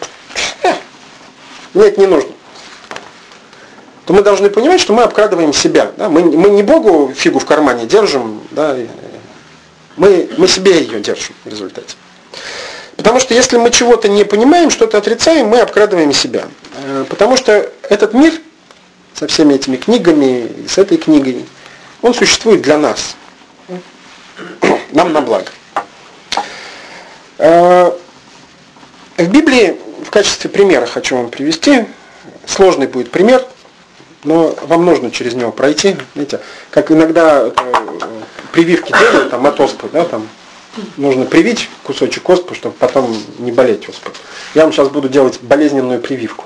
нет, не нужно, то мы должны понимать, что мы обкрадываем себя. Да? Мы не Богу фигу в кармане держим, да? мы себе ее держим в результате. Потому что если мы чего-то не понимаем, что-то отрицаем, мы обкрадываем себя. Потому что этот мир со всеми этими книгами, и с этой книгой, он существует для нас. Нам на благо. В Библии в качестве примера хочу вам привести. Сложный будет пример, но вам нужно через него пройти. Знаете, как иногда прививки делают там, от оспы, да, там нужно привить кусочек оспы, чтобы потом не болеть оспой. Я вам сейчас буду делать болезненную прививку.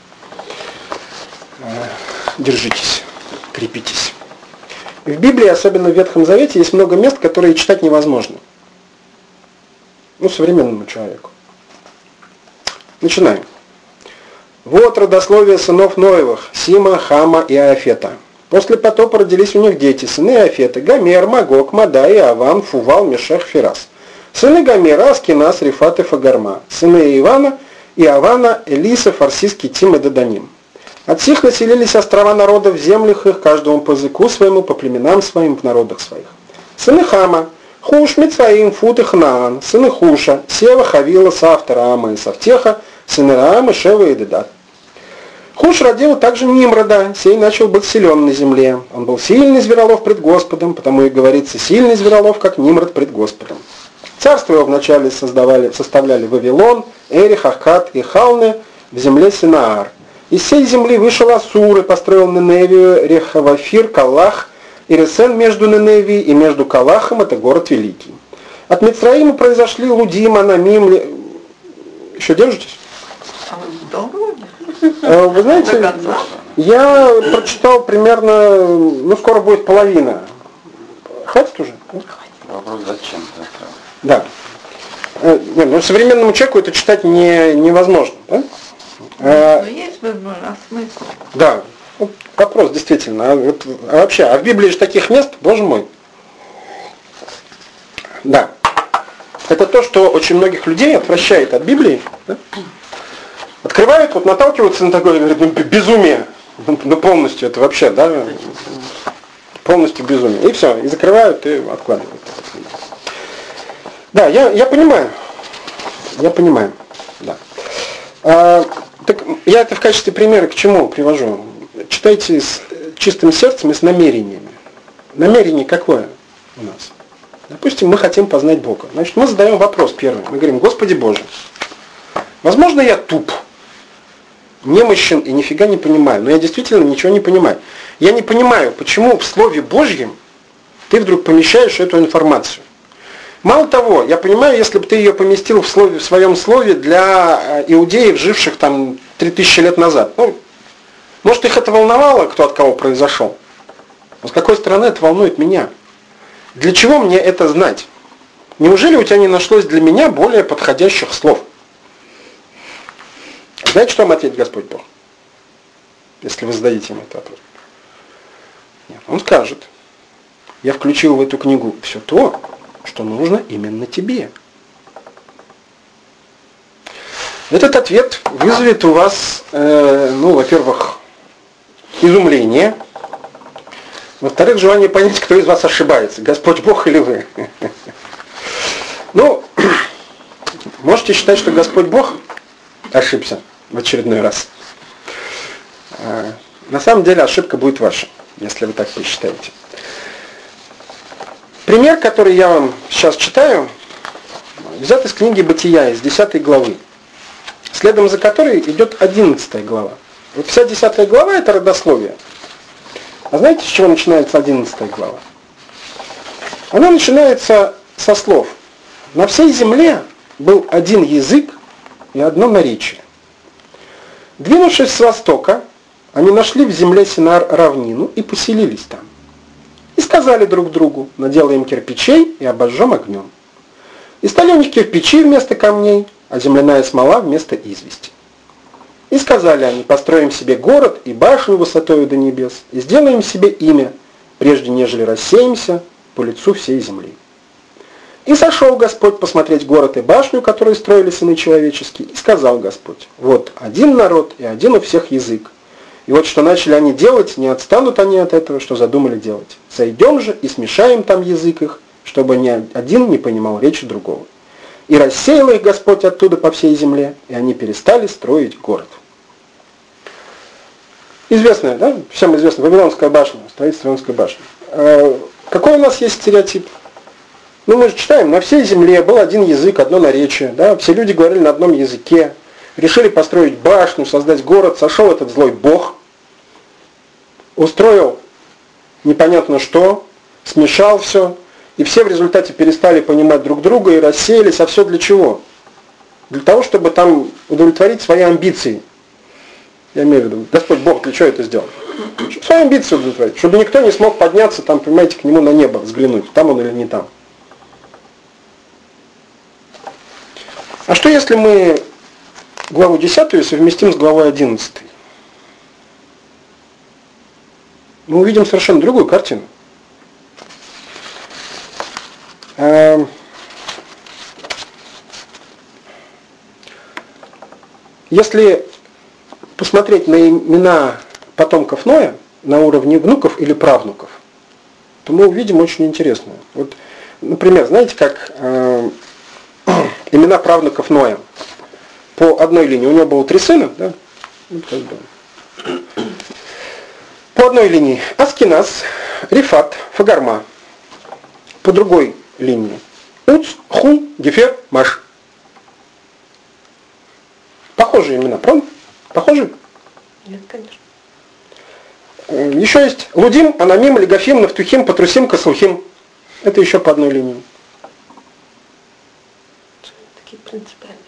Держитесь, крепитесь. В Библии, особенно в Ветхом Завете, есть много мест, которые читать невозможно. Современному человеку. Начинаем. Вот родословие сынов Ноевых, Сима, Хама и Иафета. После потопа родились у них дети, сыны Иафета, Гомер, Магог, Мадai, Аван, Фувал, Мешех, Фирас. Сыны Гомера, Аскинас, Рифат и Фагарма. Сыны Ивана, Иавана, Элиса, Фарсис, Китим и Даданим. От сих населились острова народов в землях их, каждому по языку своему, по племенам своим, в народах своих. Сыны Хама, Хуш, Мицаим, Фут и Ханаан. Сыны Хуша, Сева, Хавила, Сафта, Раама и Савтеха. Сыны Раама, Шева и Дедат. Хуш родил также Нимрода, сей начал быть силен на земле. Он был сильный зверолов пред Господом, потому и говорится сильный зверолов, как Нимрод пред Господом. Царство его вначале составляли Вавилон, Эрих, Ахкат и Халне в земле Синаар. Из сей земли вышел Ассур и построил Ниневию, Рехавафир, Калах, и Ресен между Ниневией и между Калахом, это город великий. От Мицраима произошли Лудим, Анамим. Еще держитесь? Вы знаете, я прочитал примерно, скоро будет половина. Хватит уже? Вопрос зачем? Да. Современному человеку это читать невозможно. Да? Но есть смысл. Да. Вопрос действительно. А вообще, в Библии же таких мест, боже мой. Да. Это то, что очень многих людей отвращает от Библии. Да? Открывают, наталкиваются на такое, говорят, безумие. Полностью это вообще, да, полностью безумие. И все, и закрывают, и откладывают. Да, я понимаю. Я понимаю. Да. Так я это в качестве примера к чему привожу? Читайте с чистым сердцем и с намерениями. Намерение какое у нас? Допустим, мы хотим познать Бога. Значит, мы задаем вопрос первый. Мы говорим, Господи Боже, возможно, я туп, немощен и нифига не понимаю, но я действительно ничего не понимаю. Я не понимаю, почему в Слове Божьем ты вдруг помещаешь эту информацию. Мало того, я понимаю, если бы ты ее поместил в своем слове для иудеев, живших там 3000 лет назад. Может, их это волновало, кто от кого произошел. Но с какой стороны это волнует меня? Для чего мне это знать? Неужели у тебя не нашлось для меня более подходящих слов? Знаете, что вам ответит Господь Бог? Если вы зададите ему этот вопрос. Нет, он скажет, я включил в эту книгу все то, что нужно именно тебе. Этот ответ вызовет у вас, во-первых, изумление, во-вторых, желание понять, кто из вас ошибается, Господь Бог или вы. Можете считать, что Господь Бог ошибся в очередной раз. На самом деле ошибка будет ваша, если вы так посчитаете. Пример, который я вам сейчас читаю, взят из книги Бытия, из 10 главы, следом за которой идет 11 глава. Вот вся 10 глава – это родословие. А знаете, с чего начинается 11 глава? Она начинается со слов. На всей земле был один язык и одно наречие. Двинувшись с востока, они нашли в земле Синаар равнину и поселились там. И сказали друг другу, наделаем кирпичей и обожжем огнем. И стали у них кирпичи вместо камней, а земляная смола вместо извести. И сказали они, построим себе город и башню высотою до небес, и сделаем себе имя, прежде нежели рассеемся по лицу всей земли. И сошел Господь посмотреть город и башню, которые строили сыны человеческие, и сказал Господь, вот один народ и один у всех язык. И вот что начали они делать, не отстанут они от этого, что задумали делать. Сойдем же и смешаем там язык их, чтобы ни один не понимал речи другого. И рассеял их Господь оттуда по всей земле, и они перестали строить город. Известная, да? Всем известная Вавилонская башня, строительство Вавилонской башни. Какой у нас есть стереотип? Ну мы же читаем, на всей земле был один язык, одно наречие, да, все люди говорили на одном языке, решили построить башню, создать город, сошел этот злой бог, устроил непонятно что, смешал все, и все в результате перестали понимать друг друга и рассеялись, а все для чего? Для того, чтобы там удовлетворить свои амбиции. Я имею в виду, Господь Бог для чего это сделал? Свои амбиции удовлетворить, чтобы никто не смог подняться, там, понимаете, к нему на небо взглянуть, там он или не там. А что если мы главу 10 совместим с главой 11? Мы увидим совершенно другую картину. Если посмотреть на имена потомков Ноя на уровне внуков или правнуков, то мы увидим очень интересное. Вот, например, знаете, как имена правнуков Ноя по одной линии. У него было 3 сына, да? Вот как бы. По одной линии Аскиназ, Рифат, Фагарма. По другой линии Уц, Хун, Гефер, Маш. Похожие имена, правда? Похожие? Нет, конечно. Еще есть Лудим, Анамим, Легафим, Нафтухим, Патрусим, Каслухим. Это еще по одной линии. Такие принципиальные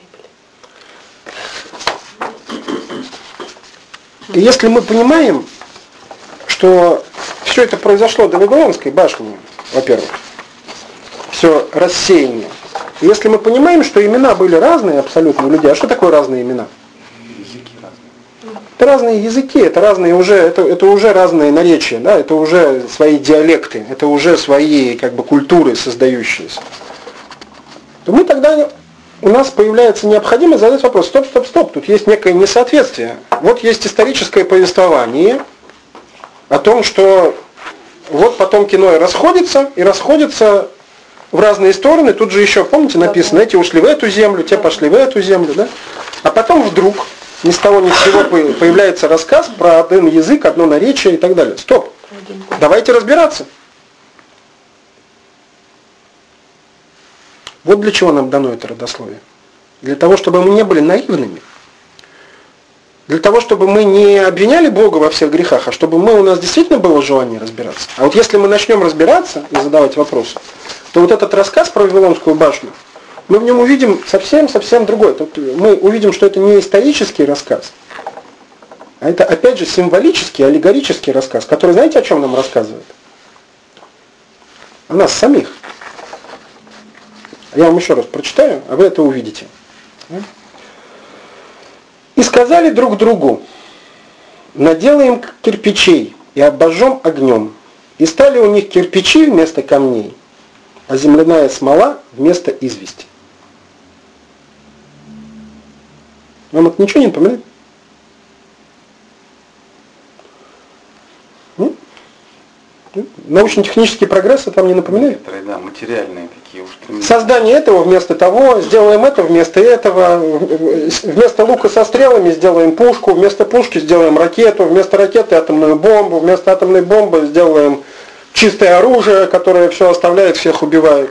были. И если мы понимаем, что все это произошло до Вавилонской башни, во-первых, все рассеяние. И если мы понимаем, что имена были разные абсолютно у людей, а что такое разные имена? Языки разные. Это разные языки, это разные уже, это уже разные наречия, да, это уже свои диалекты, это уже свои как бы культуры создающиеся. То мы тогда, у нас появляется необходимость задать вопрос: стоп, тут есть некое несоответствие. Вот есть историческое повествование о том, что вот потомки Ноя расходятся, и расходятся в разные стороны. Тут же еще, помните, написано, эти ушли в эту землю, те пошли в эту землю, да? А потом вдруг ни с того ни с сего появляется рассказ про один язык, одно наречие и так далее. Стоп, давайте разбираться. Вот для чего нам дано это родословие. Для того, чтобы мы не были наивными. Для того, чтобы мы не обвиняли Бога во всех грехах, а чтобы у нас действительно было желание разбираться. А вот если мы начнем разбираться и задавать вопросы, то вот этот рассказ про Вавилонскую башню, мы в нем увидим совсем другой. Тут мы увидим, что это не исторический рассказ, а это опять же символический, аллегорический рассказ, который, знаете, о чем нам рассказывает? О нас самих. Я вам еще раз прочитаю, а вы это увидите. И сказали друг другу: наделаем кирпичей и обожжем огнем. И стали у них кирпичи вместо камней, а земляная смола вместо извести. Вам это ничего не напоминает? Научно-технический прогресс это вам не напоминает? Да, материальные такие уж. Создание этого вместо того, сделаем это вместо этого, вместо лука со стрелами сделаем пушку, вместо пушки сделаем ракету, вместо ракеты атомную бомбу, вместо атомной бомбы сделаем чистое оружие, которое все оставляет, всех убивает.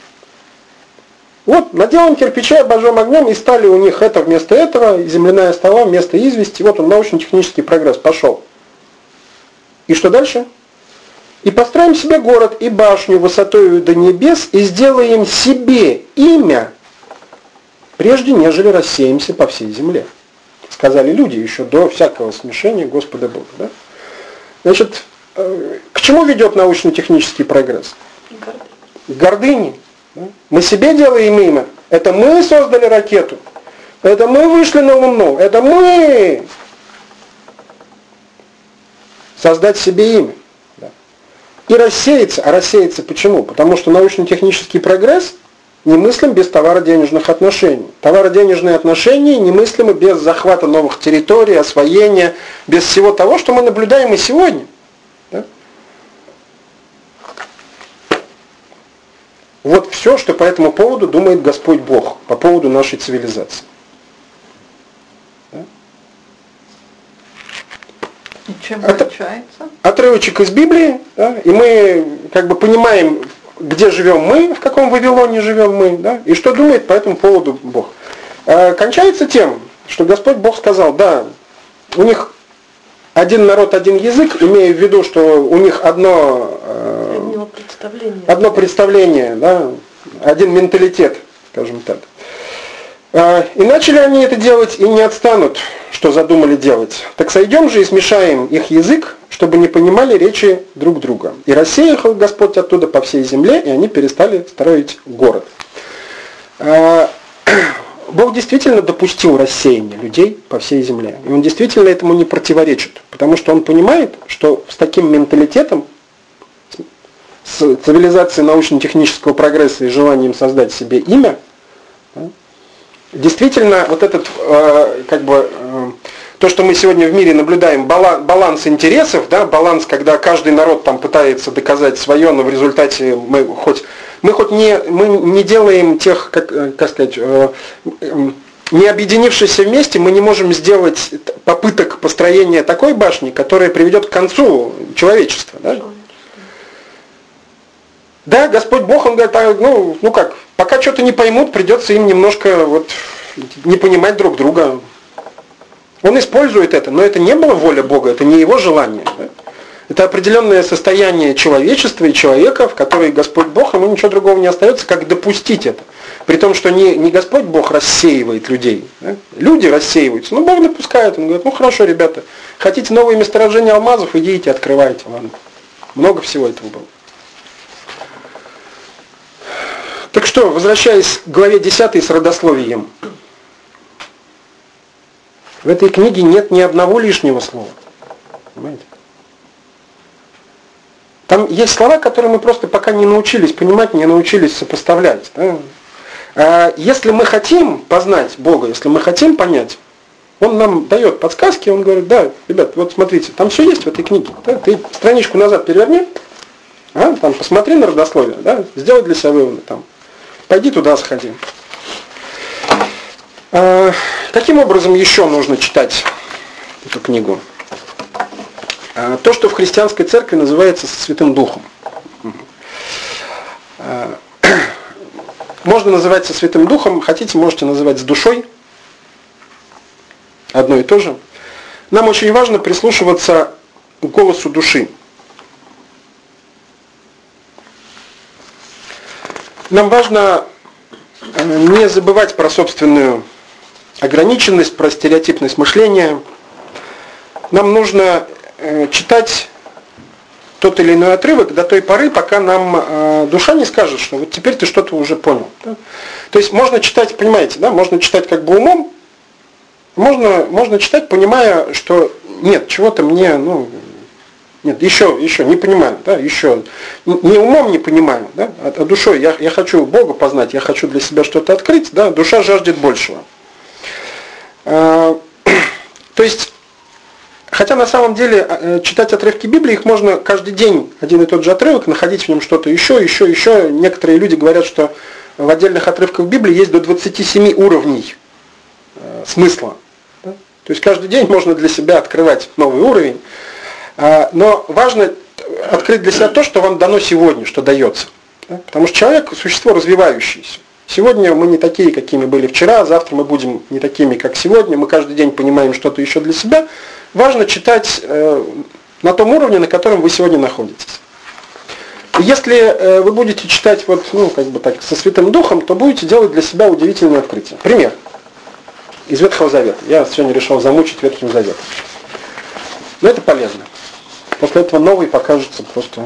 Вот, наделаем кирпичи, обожжем огнем, и стали у них это вместо этого, земляная стола вместо извести. Вот он, научно-технический прогресс пошел. И что дальше? И построим себе город и башню высотою до небес, и сделаем себе имя, прежде нежели рассеемся по всей земле. Сказали люди еще до всякого смешения Господа Бога. Да? Значит, к чему ведет научно-технический прогресс? К гордыне. Да? Мы себе делаем имя. Это мы создали ракету. Это мы вышли на Луну. Это мы создать себе имя. И рассеяться. А рассеяться почему? Потому что научно-технический прогресс немыслим без товаро-денежных отношений. Товаро-денежные отношения немыслимы без захвата новых территорий, освоения, без всего того, что мы наблюдаем и сегодня. Да? Вот все, что по этому поводу думает Господь Бог, по поводу нашей цивилизации. И чем отличается? Отрывочек из Библии, да, и мы как бы понимаем, где живем мы, в каком Вавилоне живем мы, да, и что думает по этому поводу Бог. Кончается тем, что Господь Бог сказал, да, у них один народ, один язык, имея в виду, что у них одно представление, да, один менталитет, скажем так. И начали они это делать и не отстанут, что задумали делать. Так сойдем же и смешаем их язык, чтобы не понимали речи друг друга. И рассеял Господь оттуда по всей земле, и они перестали строить город. Бог действительно допустил рассеяние людей по всей земле. И Он действительно этому не противоречит. Потому что Он понимает, что с таким менталитетом, с цивилизацией научно-технического прогресса и желанием создать себе имя, действительно вот этот, то, что мы сегодня в мире наблюдаем, баланс интересов, да, баланс, когда каждый народ там пытается доказать свое, но в результате мы не делаем тех, как сказать, не объединившись вместе, мы не можем сделать попыток построения такой башни, которая приведет к концу человечества. Да? Да, Господь Бог, Он говорит, пока что-то не поймут, придется им немножко не понимать друг друга. Он использует это, но это не была воля Бога, это не Его желание. Да? Это определенное состояние человечества и человека, в которое Господь Бог, ему ничего другого не остается, как допустить это. При том, что не Господь Бог рассеивает людей. Да? Люди рассеиваются, но Бог допускает. Он говорит, хорошо, ребята, хотите новые месторождения алмазов, идите, открывайте. Ладно. Много всего этого было. Так что, возвращаясь к главе 10 с родословием. В этой книге нет ни одного лишнего слова. Понимаете? Там есть слова, которые мы просто пока не научились понимать, не научились сопоставлять. Да? А если мы хотим познать Бога, если мы хотим понять, Он нам дает подсказки, Он говорит, да, ребят, вот смотрите, там все есть в этой книге. Да? Ты страничку назад переверни, там посмотри на родословие, да? Сделай для себя выводы там. Пойди туда сходи. Каким образом еще нужно читать эту книгу? То, что в христианской церкви называется со Святым Духом. Можно называть со Святым Духом, хотите, можете называть с душой. Одно и то же. Нам очень важно прислушиваться к голосу души. Нам важно не забывать про собственную ограниченность, про стереотипность мышления. Нам нужно читать тот или иной отрывок до той поры, пока нам душа не скажет, что вот теперь ты что-то уже понял. Да? То есть можно читать, понимаете, да, можно читать как бы умом, можно читать, понимая, что нет, чего-то мне, нет, еще не понимаю, да, еще не умом не понимаю, да, а душой я хочу Бога познать, я хочу для себя что-то открыть, да, душа жаждет большего. То есть, хотя на самом деле читать отрывки Библии, их можно каждый день, один и тот же отрывок, находить в нем что-то еще. Некоторые люди говорят, что в отдельных отрывках Библии есть до 27 уровней смысла. Да? То есть каждый день можно для себя открывать новый уровень. Но важно открыть для себя то, что вам дано сегодня, что дается. Да? Потому что человек – существо развивающееся. Сегодня мы не такие, какими были вчера, завтра мы будем не такими, как сегодня. Мы каждый день понимаем что-то еще для себя. Важно читать на том уровне, на котором вы сегодня находитесь. Если вы будете читать со Святым Духом, то будете делать для себя удивительные открытия. Пример из Ветхого Завета. Я сегодня решил замучить Ветхим Заветом. Но это полезно. После этого новый покажется просто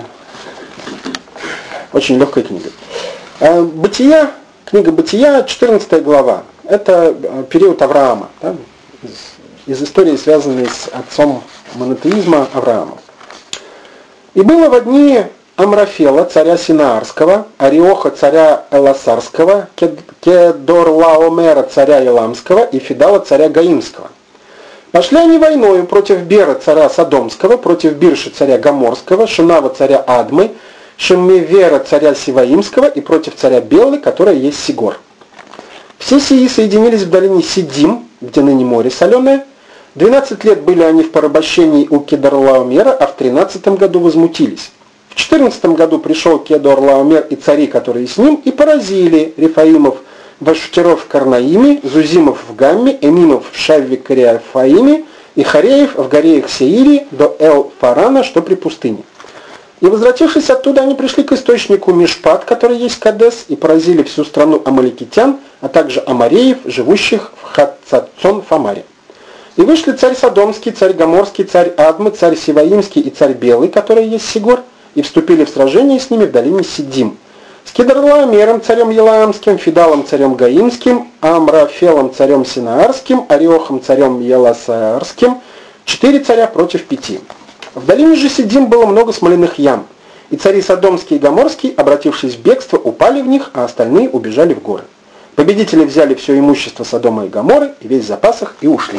очень легкой книгой. Книга Бытия, 14 глава. Это период Авраама. Да? Из истории, связанной с отцом монотеизма Авраама. «И было во дни Амрафела, царя Синаарского, Ариоха, царя Эласарского, Кедорлаомера, царя Еламского и Фидала, царя Гаимского. Пошли они войною против Бера, царя Содомского, против Бирши, царя Гоморского, Шинава, царя Адмы, Шеммевера, царя Сиваимского и против царя Белы, которая есть Сигор. Все сии соединились в долине Сидим, где ныне море соленое. 12 лет были они в порабощении у Кедорлаомера, а в 13 году возмутились. В 14 году пришел Кедор-Лаомер и цари, которые с ним, и поразили Рефаимов в Ашутеров в Карнаиме, Зузимов в Гамме, Эмимов в Шавве-Кариафаиме и Хареев в Гореях Сеири до Эл-Фарана, что при пустыне. И возвратившись оттуда, они пришли к источнику Мишпат, который есть Кадес, и поразили всю страну амаликитян, а также амареев, живущих в Хацацон-Фамаре. И вышли царь Содомский, царь Гоморский, царь Адмы, царь Сиваимский и царь Белый, который есть Сигор, и вступили в сражение с ними в долине Сидим. С Кедорлаомером, царем Елаамским, Фидалом, царем Гаимским, Амрафелом, царем Синаарским, Ариохом, царем Еласаарским, 4 царя против 5. В долине же Сидим было много смоляных ям, и цари Содомский и Гоморский, обратившись в бегство, упали в них, а остальные убежали в горы. Победители взяли все имущество Содома и Гоморы и весь запас их и ушли.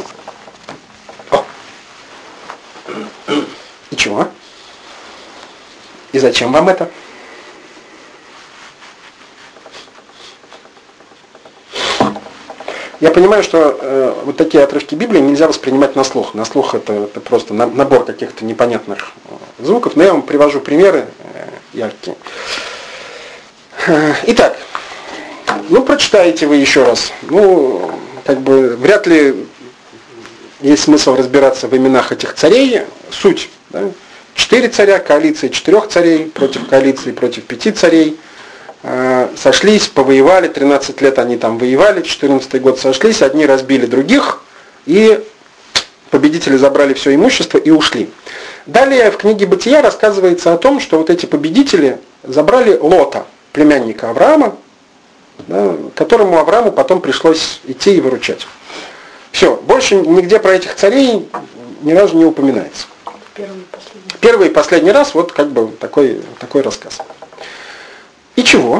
И чего? И зачем вам это? Я понимаю, что вот такие отрывки Библии нельзя воспринимать на слух. На слух это просто набор каких-то непонятных звуков, но я вам привожу примеры яркие. Итак, прочитаете вы еще раз. Вряд ли есть смысл разбираться в именах этих царей. Суть. Да? 4 царя, коалиция 4 царей против коалиции против 5 царей. Сошлись, повоевали, 13 лет они там воевали, 14 год сошлись, одни разбили других, и победители забрали все имущество и ушли. Далее в книге Бытия рассказывается о том, что вот эти победители забрали Лота, племянника Авраама, да, которому Аврааму потом пришлось идти и выручать. Все, больше нигде про этих царей ни разу не упоминается. Первый и последний раз такой рассказ. И чего?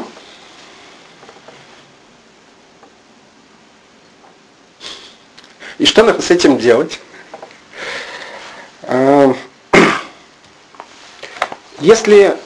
И что нам с этим делать? Если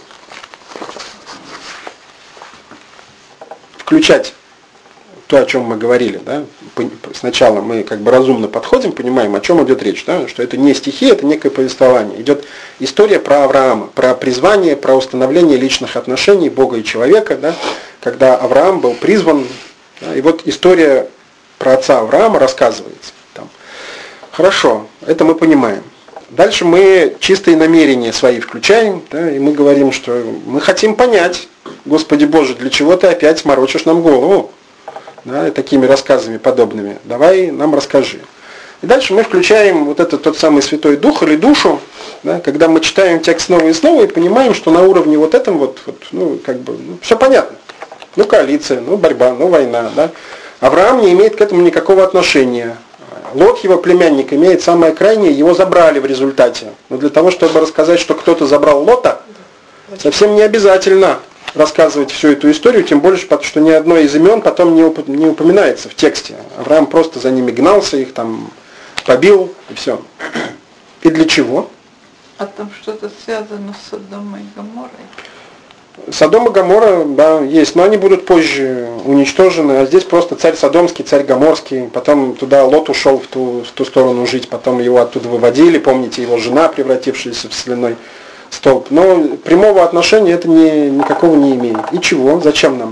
включать то, о чем мы говорили, да, сначала мы разумно подходим, понимаем, о чем идет речь, да, что это не стихи, это некое повествование. Идет история про Авраама, про призвание, про установление личных отношений Бога и человека, да, когда Авраам был призван, да, и вот история про отца Авраама рассказывается. Там. Хорошо, это мы понимаем. Дальше мы чистые намерения свои включаем, да, и мы говорим, что мы хотим понять, Господи Боже, для чего ты опять морочишь нам голову? Да, такими рассказами подобными. Давай нам расскажи. И дальше мы включаем вот этот тот самый Святой Дух или душу, да, когда мы читаем текст снова и снова и понимаем, что на уровне вот этом все понятно. Коалиция, борьба, война. Да. Авраам не имеет к этому никакого отношения. Лот, его племянник, имеет самое крайнее, его забрали в результате. Но для того, чтобы рассказать, что кто-то забрал Лота, совсем не обязательно рассказывать всю эту историю, тем более, что ни одно из имен потом не упоминается в тексте. Авраам просто за ними гнался, их там побил, и все. И для чего? А там что-то связано с Содомой и Гоморрой? Содом и Гоморра, да, есть, но они будут позже уничтожены, а здесь просто царь Содомский, царь Гоморский, потом туда Лот ушел в ту сторону жить, потом его оттуда выводили, помните, его жена, превратившаяся в соляной столб. Но прямого отношения это никакого не имеет. И чего? Зачем нам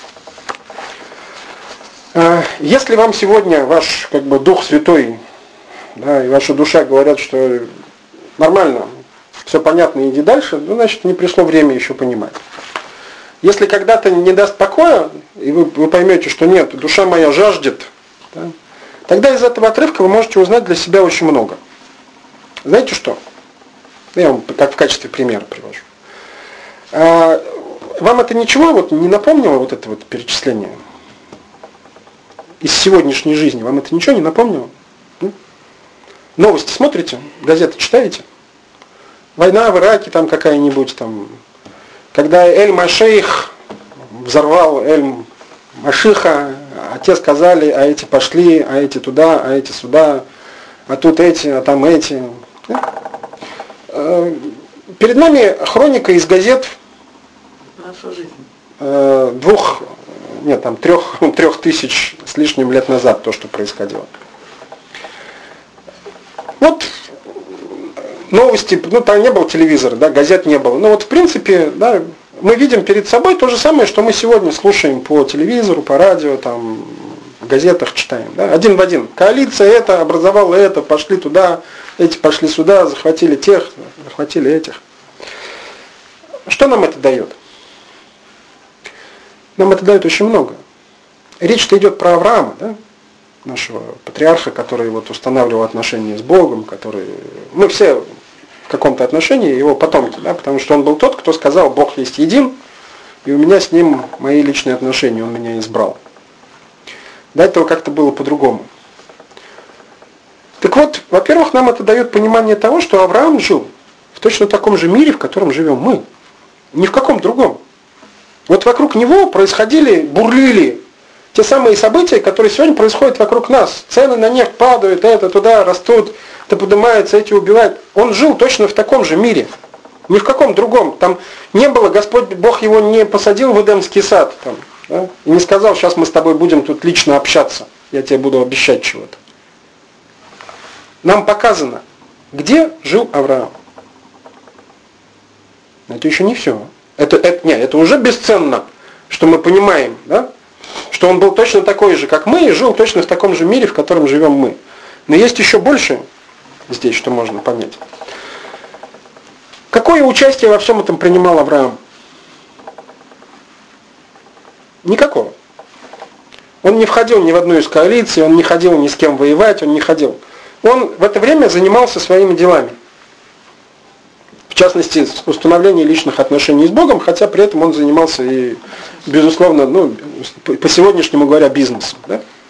это? Если вам сегодня ваш Дух Святой, да, и ваша душа говорят, что нормально, все понятно, иди дальше, значит не пришло время еще понимать. Если когда-то не даст покоя, и вы поймете, что нет, душа моя жаждет, да, тогда из этого отрывка вы можете узнать для себя очень много. Знаете что? Я вам как в качестве примера привожу. Вам это ничего не напомнило, это перечисление? Из сегодняшней жизни вам это ничего не напомнило? Новости смотрите? Газеты читаете? Война в Ираке там какая-нибудь, там, когда Эль-Машейх взорвал Эль-Машиха, а те сказали, а эти пошли, а эти туда, а эти сюда, а тут эти, а там эти. Перед нами хроника из газет Наша жизнь. 3000 с лишним лет назад то, что происходило. новости, ну там не было телевизора, да, газет не было. Но вот в принципе, да, мы видим перед собой то же самое, что мы сегодня слушаем по телевизору, по радио, там, в газетах читаем. Да, один в один. Коалиция это, образовала это, пошли туда, эти пошли сюда, захватили тех, захватили этих. Что нам это дает? Нам это дает очень много. Речь-то идет про Авраама, да? Нашего патриарха, который вот устанавливал отношения с Богом, который... Мы все в каком-то отношении его потомки, да? Потому что он был тот, кто сказал, Бог есть един, и у меня с ним мои личные отношения, он меня избрал. До этого как-то было по-другому. Так вот, во-первых, нам это дает понимание того, что Авраам жил в точно таком же мире, в котором живем мы. Ни в каком другом. Вот вокруг него происходили, бурлили те самые события, которые сегодня происходят вокруг нас. Цены на нефть падают, это туда растут, это поднимается, эти убивают. Он жил точно в таком же мире. Ни в каком другом. Там не было, Господь Бог его не посадил в Эдемский сад. Там, да, и не сказал, сейчас мы с тобой будем тут лично общаться. Я тебе буду обещать чего-то. Нам показано, где жил Авраам. Но это еще не все. Это уже бесценно, что мы понимаем, да? Что он был точно такой же, как мы, и жил точно в таком же мире, в котором живем мы. Но есть еще больше здесь, что можно понять. Какое участие во всем этом принимал Авраам? Никакого. Он не входил ни в одну из коалиций, он не ходил ни с кем воевать, он не ходил. Он в это время занимался своими делами. В частности, с установлением личных отношений с Богом, хотя при этом он занимался и, безусловно, ну, по сегодняшнему говоря, бизнесом.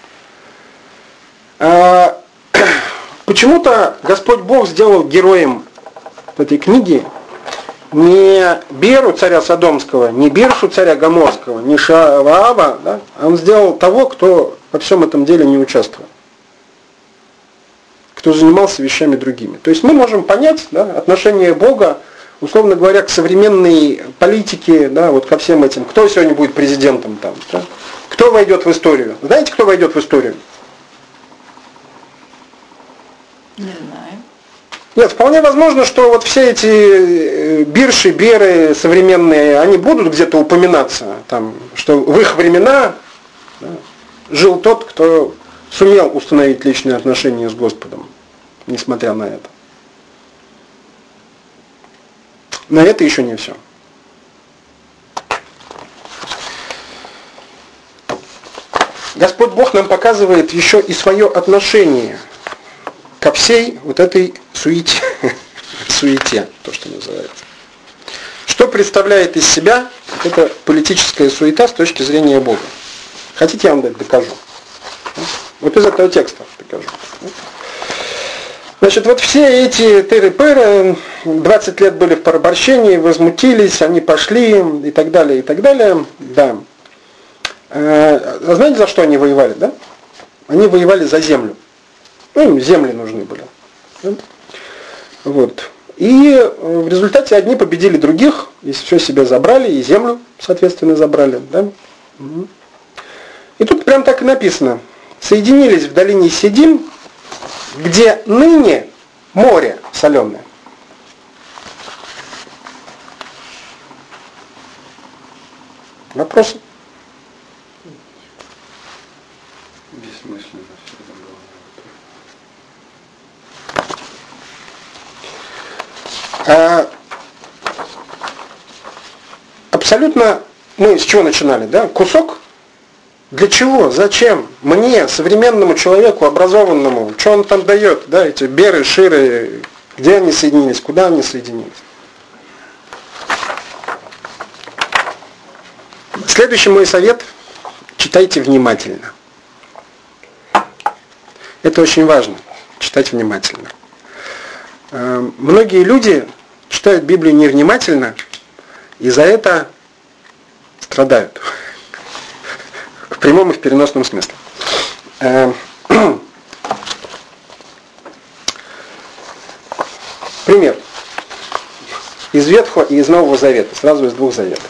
Да? Почему-то Господь Бог сделал героем этой книги не Беру, царя Содомского, не Биршу, царя Гоморского, не Шаваава, да? А он сделал того, кто во всем этом деле не участвовал. Кто занимался вещами другими. То есть мы можем понять, да, отношение Бога, условно говоря, к современной политике, да, вот ко всем этим. Кто сегодня будет президентом там? Да? Кто войдет в историю? Знаете, кто войдет в историю? Не знаю. Нет, вполне возможно, что вот все эти бирши, беры современные, они будут где-то упоминаться, там, что в их времена, да, жил тот, кто сумел установить личные отношения с Господом, несмотря на это. Но это еще не все. Господь Бог нам показывает еще и свое отношение ко всей вот этой суете, то, что называется. Что представляет из себя эта политическая суета с точки зрения Бога? Хотите, я вам докажу? Вот из этого текста докажу. Значит, вот все эти тыры-пыры, 20 лет были в порабощении, возмутились, они пошли и так далее, и так далее. Да. А знаете, за что они воевали, да? Они воевали за землю. Ну, им земли нужны были. Да? Вот. И в результате одни победили других, и все себе забрали, и землю, соответственно, забрали. Да? И тут прям так и написано. Соединились в долине Сидим, где ныне море соленое. Вопросы? Бессмысленно все это было. Абсолютно, мы с чего начинали, да? Кусок. Для чего? Зачем? Мне, современному человеку, образованному, что он там дает, да, эти беры, ширы, где они соединились, куда они соединились? Следующий мой совет – читайте внимательно. Это очень важно, читать внимательно. Многие люди читают Библию невнимательно, и за это страдают. В прямом и в переносном смысле. Пример. Из Ветхого и из Нового Завета. Сразу из двух заветов.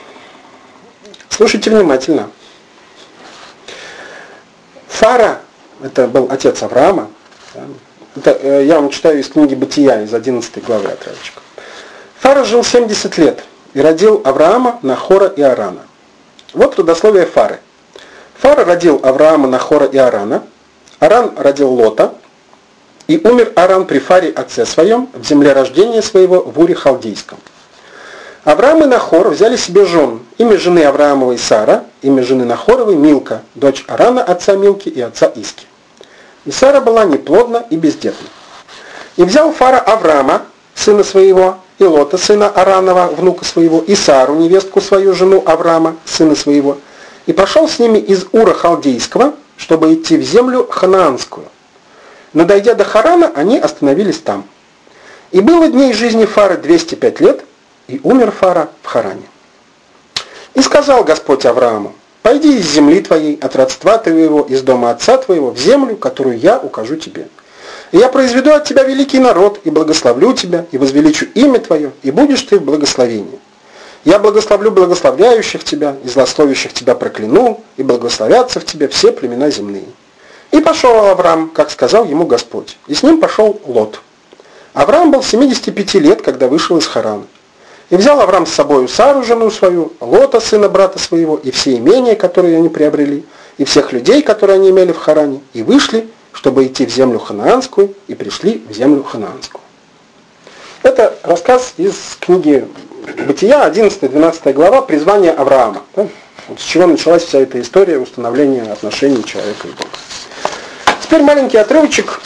Слушайте внимательно. Фара это был отец Авраама. Да. Это, я вам читаю из книги Бытия, из 11 главы отрывочка. Фара жил 70 лет и родил Авраама, Нахора и Арана. Вот родословие Фары. Фара родил Авраама, Нахора и Арана. Аран родил Лота. И умер Аран при Фаре отце своем, в земле рождения своего, в Уре Халдейском. Авраам и Нахор взяли себе жен. Имя жены Авраамовой Сара, имя жены Нахоровой Милка, дочь Арана, отца Милки и отца Иски. И Сара была неплодна и бездетна. И взял Фара Авраама, сына своего, и Лота, сына Аранова, внука своего, и Сару, невестку свою, жену Авраама, сына своего, и пошел с ними из Ура Халдейского, чтобы идти в землю ханаанскую. Но дойдя до Харана, они остановились там. И было дней жизни Фары 205 лет, и умер Фара в Харане. И сказал Господь Аврааму: «Пойди из земли твоей, от родства твоего, из дома отца твоего, в землю, которую я укажу тебе. И я произведу от тебя великий народ, и благословлю тебя, и возвеличу имя твое, и будешь ты в благословении. Я благословлю благословляющих тебя, и злословящих тебя прокляну, и благословятся в тебе все племена земные». И пошел Авраам, как сказал ему Господь, и с ним пошел Лот. Авраам был 75 лет, когда вышел из Харана. И взял Авраам с собою Сару, жену свою, Лота, сына брата своего, и все имения, которые они приобрели, и всех людей, которые они имели в Харане, и вышли, чтобы идти в землю ханаанскую, и пришли в землю ханаанскую. Это рассказ из книги Бытия, 11-12 глава, призвание Авраама. Да? Вот с чего началась вся эта история установления отношений человека и Бога. Теперь маленький отрывочек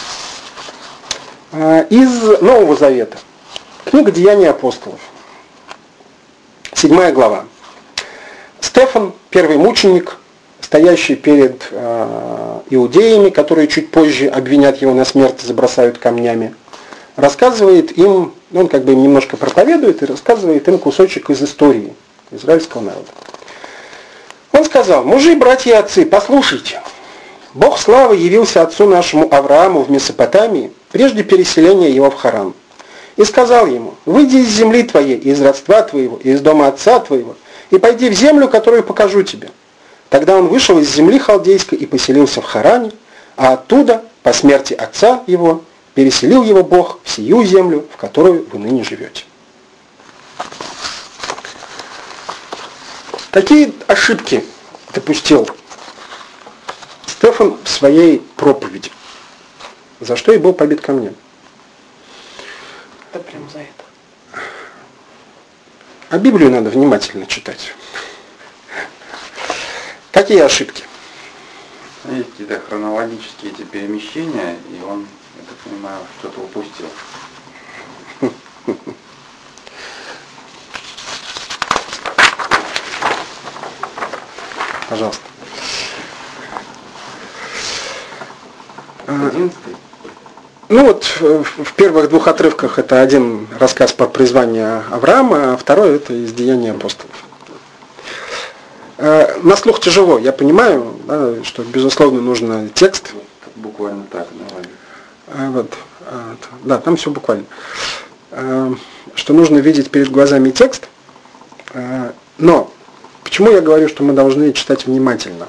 из Нового Завета. Книга Деяний апостолов. 7 глава. Стефан, первый мученик, стоящий перед иудеями, которые чуть позже обвинят его на смерть и забросают камнями, рассказывает им, он как бы им немножко проповедует и рассказывает им кусочек из истории израильского народа. Он сказал: «Мужи, братья и отцы, послушайте. Бог славы явился отцу нашему Аврааму в Месопотамии прежде переселения его в Харан. И сказал ему: выйди из земли твоей, из родства твоего, и из дома отца твоего, и пойди в землю, которую покажу тебе. Тогда он вышел из земли халдейской и поселился в Харане, а оттуда, по смерти отца его, переселил его Бог в сию землю, в которую вы ныне живете». Такие ошибки допустил Стефан в своей проповеди, за что и был побит камнем. Да прям за это. А Библию надо внимательно читать. Какие ошибки? Есть какие-то хронологические эти перемещения, и он, я так понимаю, что-то упустил. Пожалуйста. 11-й? Ну вот в первых двух отрывках это один рассказ про призвание Авраама, а второй это из Деяний апостолов. На слух тяжело, я понимаю, да, что безусловно нужно текст. Буквально так, наверное. Да, там все буквально. Что нужно видеть перед глазами текст. Но почему я говорю, что мы должны читать внимательно?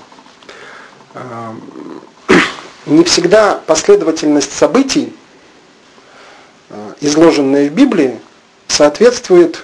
Не всегда последовательность событий, изложенная в Библии, соответствует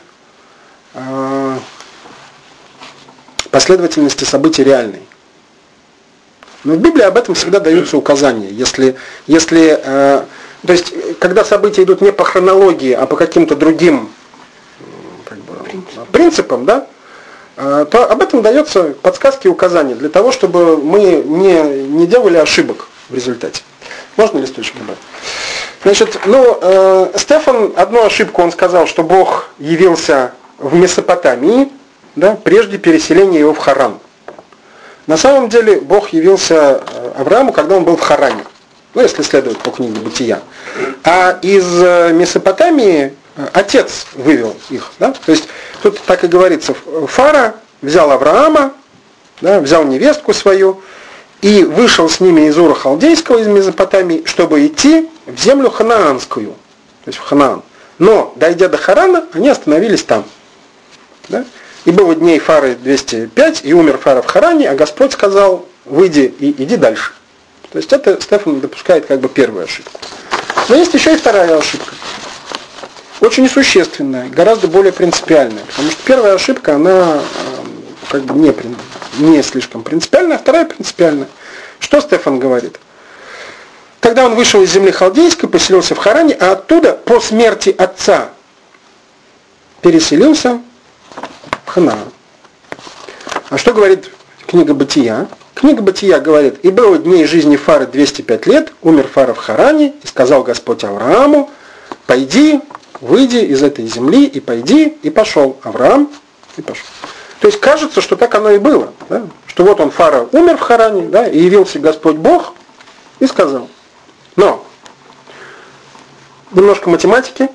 последовательности событий реальной. Но в Библии об этом всегда даются указания. То есть, когда события идут не по хронологии, а по каким-то другим принципам, да, то об этом дается подсказки и указания для того, чтобы мы не делали ошибок в результате. Можно листочек убрать? Значит, Стефан, одну ошибку он сказал, что Бог явился в Месопотамии, да, прежде переселения его в Харан. На самом деле Бог явился Аврааму, когда он был в Харане. Если следовать по книге Бытия. А из Месопотамии отец вывел их. Да? То есть тут так и говорится, Фара взял Авраама, да, взял невестку свою и вышел с ними из Ура Халдейского, из Месопотамии, чтобы идти в землю ханаанскую, то есть в Ханаан. Но, дойдя до Харана, они остановились там. Да? И было дней Фары 205, и умер Фара в Харане, а Господь сказал: выйди и иди дальше. То есть это Стефан допускает как бы первую ошибку. Но есть еще и вторая ошибка. Очень несущественная, гораздо более принципиальная. Потому что первая ошибка, она как бы не слишком принципиальная, а вторая принципиальная. Что Стефан говорит? Когда он вышел из земли халдейской, поселился в Харане, а оттуда по смерти отца переселился в Ханаан. А что говорит книга Бытия? Книга Бытия говорит: «И было дней жизни Фары 205 лет, умер Фара в Харане, и сказал Господь Аврааму: пойди, выйди из этой земли, и пойди, и пошел». Авраам и пошел. То есть кажется, что так оно и было. Да? Что вот он, Фара, умер в Харане, да, и явился Господь Бог и сказал. Но немножко математики.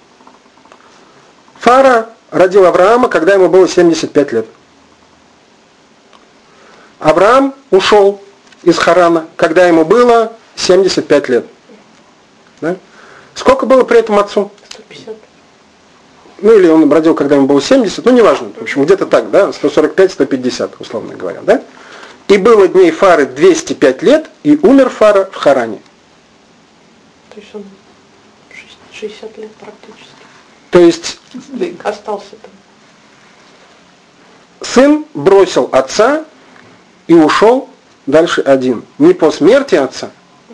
Фара родил Авраама, когда ему было 75 лет. Авраам ушел из Харана, когда ему было 75 лет. Да? Сколько было при этом отцу? 150. Ну или он родил, когда ему было 70, ну неважно. В общем, где-то так, да, 145-150, условно говоря. Да? И было дней Фары 205 лет, и умер Фара в Харане. То есть он 60 лет практически. То есть Остался там. сын бросил отца и ушел дальше один. Не по смерти отца,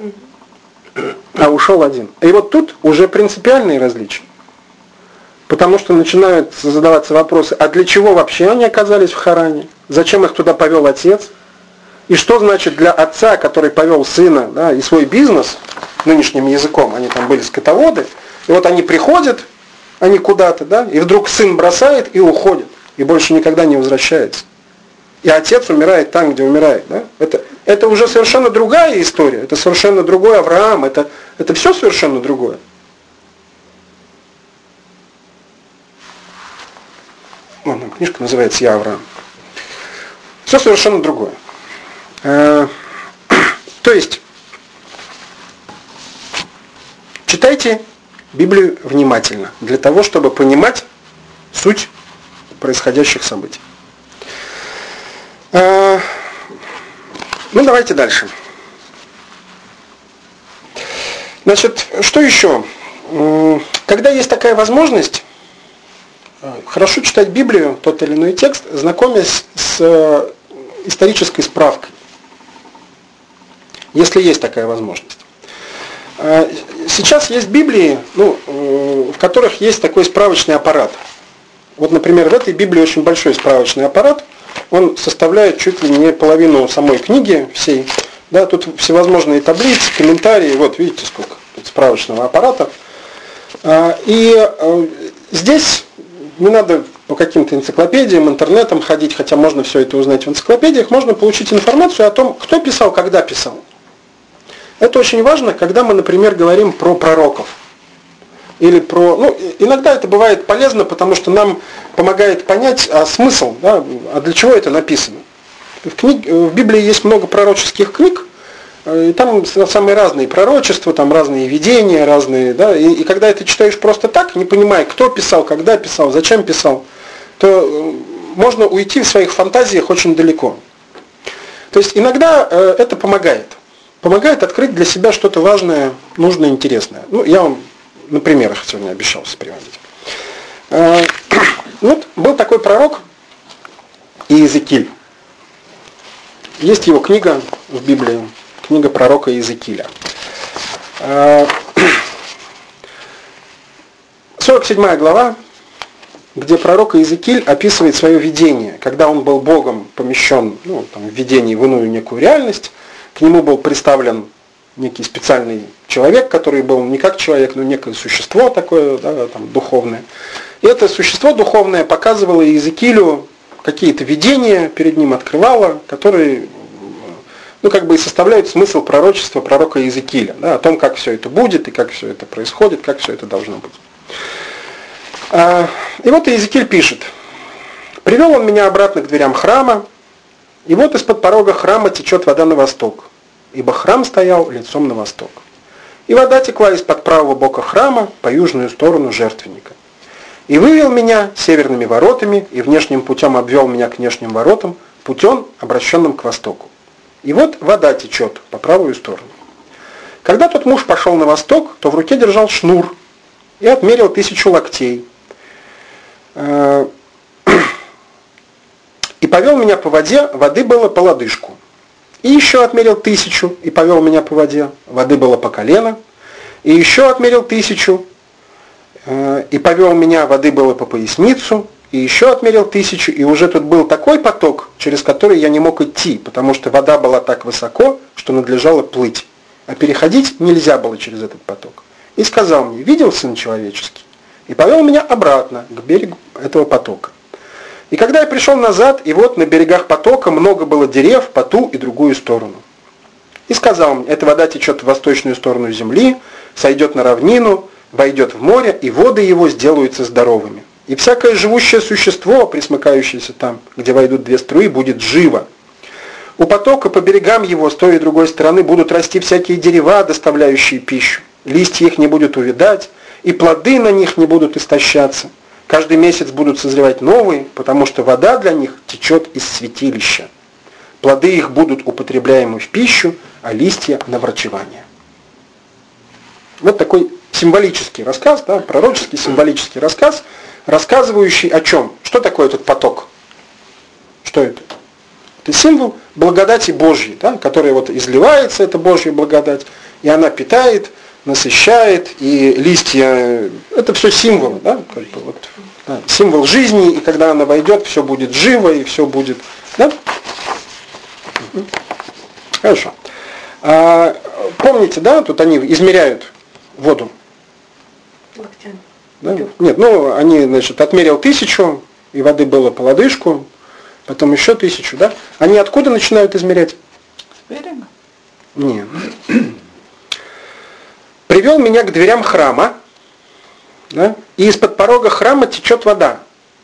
а ушел один. И вот тут уже принципиальные различия. Потому что начинают задаваться вопросы, а для чего вообще они оказались в Харане? Зачем их туда повел отец? И что значит для отца, который повел сына, да, и свой бизнес, нынешним языком, они там были скотоводы, и вот они приходят, они куда-то, да, и вдруг сын бросает и уходит, и больше никогда не возвращается. И отец умирает там, где умирает. Да? Это уже совершенно другая история, это совершенно другой Авраам, это все совершенно другое. Вон, книжка называется «Я Авраам». Все совершенно другое. То есть, читайте Библию внимательно, для того, чтобы понимать суть происходящих событий. Ну, давайте дальше. Значит, что еще? Когда есть такая возможность, хорошо читать Библию, тот или иной текст, знакомясь с исторической справкой. Если есть такая возможность. Сейчас есть Библии, в которых есть такой справочный аппарат. Вот, например, в этой Библии очень большой справочный аппарат. Он составляет чуть ли не половину самой книги всей. Да, тут всевозможные таблицы, комментарии. Вот видите, сколько тут справочного аппарата. И здесь не надо по каким-то энциклопедиям, интернетам ходить, хотя можно все это узнать в энциклопедиях. Можно получить информацию о том, кто писал, когда писал. Это очень важно, когда мы, например, говорим про пророков. Или иногда это бывает полезно, потому что нам помогает понять смысл, да, а для чего это написано. В Библии есть много пророческих книг, и там самые разные пророчества, там разные видения, разные, да, и когда это читаешь просто так, не понимая, кто писал, когда писал, зачем писал, то можно уйти в своих фантазиях очень далеко. То есть иногда это помогает. Помогает открыть для себя что-то важное, нужное, интересное. Я вам на примерах сегодня обещался приводить. Вот был такой пророк Иезекииль. Есть его книга в Библии, книга пророка Иезекииля. 47 глава, где пророк Иезекииль описывает свое видение, когда он был Богом помещен в видении в иную некую реальность. К нему был представлен некий специальный человек, который был не как человек, но некое существо такое, да, духовное. И это существо духовное показывало Иезекиилю какие-то видения, перед ним открывало, которые и составляют смысл пророчества пророка Иезекииля, да, о том, как все это будет, и как все это происходит, как все это должно быть. И вот Иезекииль пишет: «Привел он меня обратно к дверям храма, и вот из-под порога храма течет вода на восток, ибо храм стоял лицом на восток. И вода текла из-под правого бока храма по южную сторону жертвенника. И вывел меня северными воротами, и внешним путем обвел меня к внешним воротам, путем, обращенным к востоку. И вот вода течет по правую сторону. Когда тот муж пошел на восток, то в руке держал шнур и отмерил 1000 локтей. И повел меня по воде, воды было по лодыжку. И еще отмерил 1000 и повел меня по воде, воды было по колено. И еще отмерил 1000 и повел меня, воды было по поясницу. И еще отмерил 1000, и уже тут был такой поток, через который я не мог идти, потому что вода была так высоко, что надлежало плыть. А переходить нельзя было через этот поток. И сказал мне: видел Сын Человеческий? И повел меня обратно к берегу этого потока. И когда я пришел назад, и вот на берегах потока много было дерев по ту и другую сторону. И сказал мне: эта вода течет в восточную сторону земли, сойдет на равнину, войдет в море, и воды его сделаются здоровыми. И всякое живущее существо, присмыкающееся там, где войдут 2 струи, будет живо. У потока по берегам его с той и другой стороны будут расти всякие дерева, доставляющие пищу. Листья их не будут увядать, и плоды на них не будут истощаться. Каждый месяц будут созревать новые, потому что вода для них течет из святилища. Плоды их будут употребляемы в пищу, а листья на врачевание. Вот такой символический рассказ, да, пророческий символический рассказ, рассказывающий о чем? Что такое этот поток? Что это? Это символ благодати Божьей, да, которая вот изливается, эта Божья благодать, и она питает, насыщает, и листья, это все символы, да, как бы вот, да, символ жизни, и когда она войдет, все будет живо, и все будет, да? Хорошо. Помните, да, тут они измеряют воду. Локтями. Да? Нет, они, значит, отмерил 1000, и воды было по лодыжку, потом еще 1000, да? Они откуда начинают измерять? С берега? Нет. Привел меня к дверям храма, да? И из-под порога храма течет вода,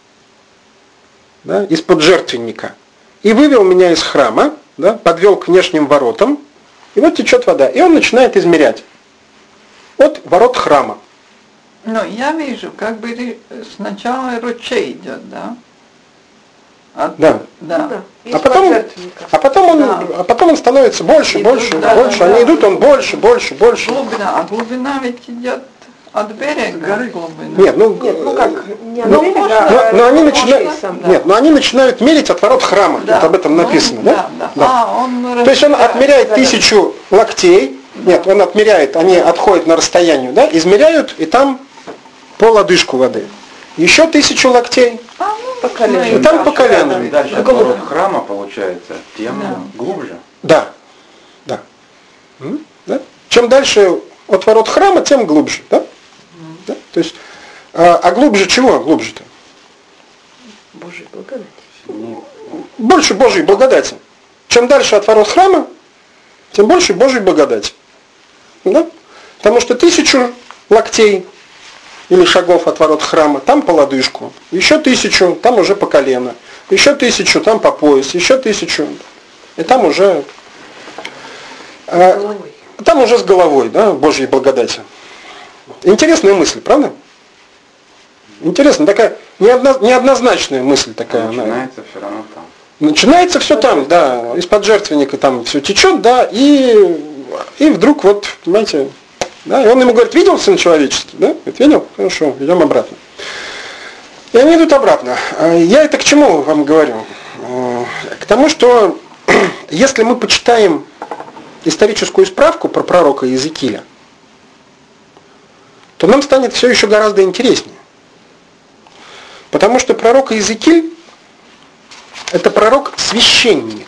да? Из-под жертвенника. И вывел меня из храма, да? Подвел к внешним воротам, и вот течет вода. И он начинает измерять от ворот храма. Ну, я вижу, как бы сначала ручей идет, да? Да. Да. А потом он становится больше, больше, да, больше. да, Они да. идут, он больше, больше, больше. Глубина, а глубина ведь идет от берега глубина. Нет, Не от берега, но они а начинают, сам, нет, но они начинают мерить от ворот храма. Да. Вот об этом написано, да? Да. Да. Он То есть он отмеряет да. 1000 локтей. Нет, он отмеряет, они отходят на расстояние, да? Измеряют, и там по лодыжку воды. Еще 1000 локтей. По колено. И там по колено. Чем дальше от ворот храма получается, тем глубже. Да. Да. Да. Чем дальше от ворот храма, тем глубже. Да? Да? То есть, а глубже чего? Глубже-то? Божьей благодати. Больше Божьей благодати. Чем дальше от ворот храма, тем больше Божьей благодати. Да? Потому что 1000 локтей или шагов от ворот храма, там по лодыжку. Еще 1000, там уже по колено. Еще 1000, там по пояс. Еще 1000, и там уже... Головой. Там уже с головой, да, Божьей благодати. Интересная мысль, правда? Интересно, такая неоднозначная мысль такая. Начинается все равно там. Начинается все там, да, из-под жертвенника там все течет, да, и вдруг вот, понимаете, да, и он ему говорит: видел Сын Человеческий, да? Говорит: видел? Хорошо, идем обратно. И они идут обратно. Я это к чему вам говорю? К тому, что если мы почитаем историческую справку про пророка Иезекииля, то нам станет все еще гораздо интереснее. Потому что пророк Иезекииль – это пророк-священник.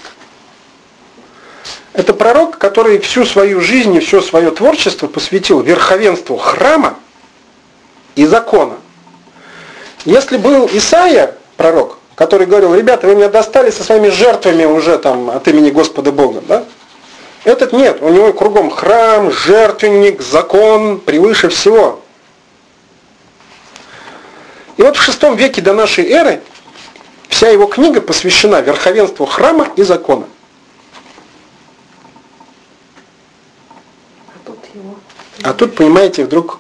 Это пророк, который всю свою жизнь и все свое творчество посвятил верховенству храма и закона. Если был Исаия, пророк, который говорил: ребята, вы меня достали со своими жертвами уже там от имени Господа Бога, да? Этот нет, у него кругом храм, жертвенник, закон, превыше всего. И вот в VI веке до нашей эры вся его книга посвящена верховенству храма и закона. А тут, понимаете, вдруг...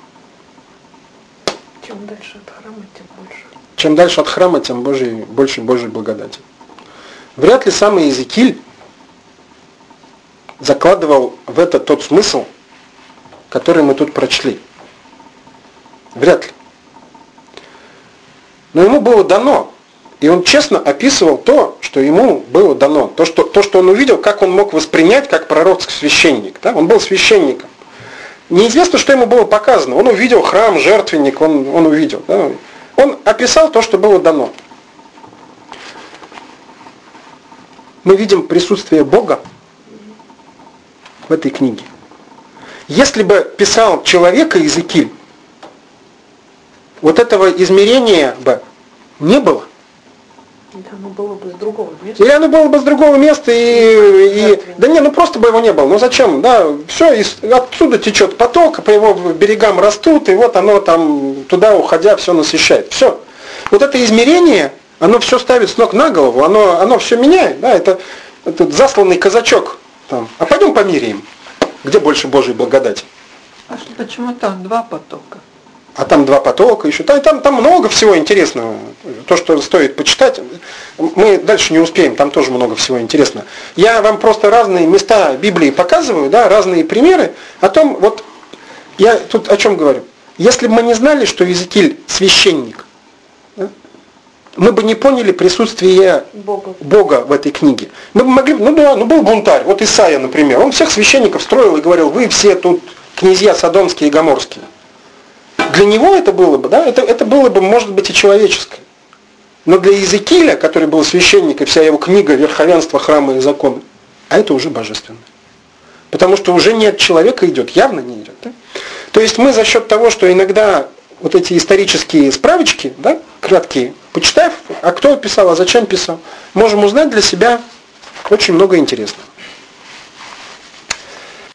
Чем дальше от храма, тем больше. Чем дальше от храма, тем больше Божьей благодати. Вряд ли сам Иезекииль закладывал в это тот смысл, который мы тут прочли. Вряд ли. Но ему было дано. И он честно описывал то, что ему было дано. То, что он увидел, как он мог воспринять как пророк священник. Да? Он был священником. Неизвестно, что ему было показано. Он увидел храм, жертвенник, он увидел. Да? Он описал то, что было дано. Мы видим присутствие Бога в этой книге. Если бы писал человек Иезекииль, вот этого измерения бы не было. Да, оно было бы с другого места. Или оно было бы с другого места, да не, ну просто бы его не было. Ну зачем? Да, все, отсюда течет поток, по его берегам растут, и вот оно там, туда уходя, все насыщает. Все. Вот это измерение, оно все ставит с ног на голову, оно все меняет. Да, это засланный казачок. Там. А пойдем померяем, где больше Божьей благодати. А почему там 2 потока? А там 2 потока еще. Там много всего интересного. То, что стоит почитать. Мы дальше не успеем, там тоже много всего интересного. Я вам просто разные места Библии показываю, да, разные примеры о том, вот я тут о чем говорю. Если бы мы не знали, что Иезекииль священник, да, мы бы не поняли присутствие Бога в этой книге. Мы бы могли, был бунтарь, вот Исаия, например, он всех священников строил и говорил, вы все тут князья содомские и гоморские. Для него это было бы, да, это было бы, может быть, и человеческое. Но для Иезекииля, который был священник, и вся его книга «Верховенство, храма и законы», а это уже божественное. Потому что уже не от человека идет, явно не идет. Да? То есть мы за счет того, что иногда вот эти исторические справочки, да, краткие, почитав, а кто писал, а зачем писал, можем узнать для себя очень много интересного.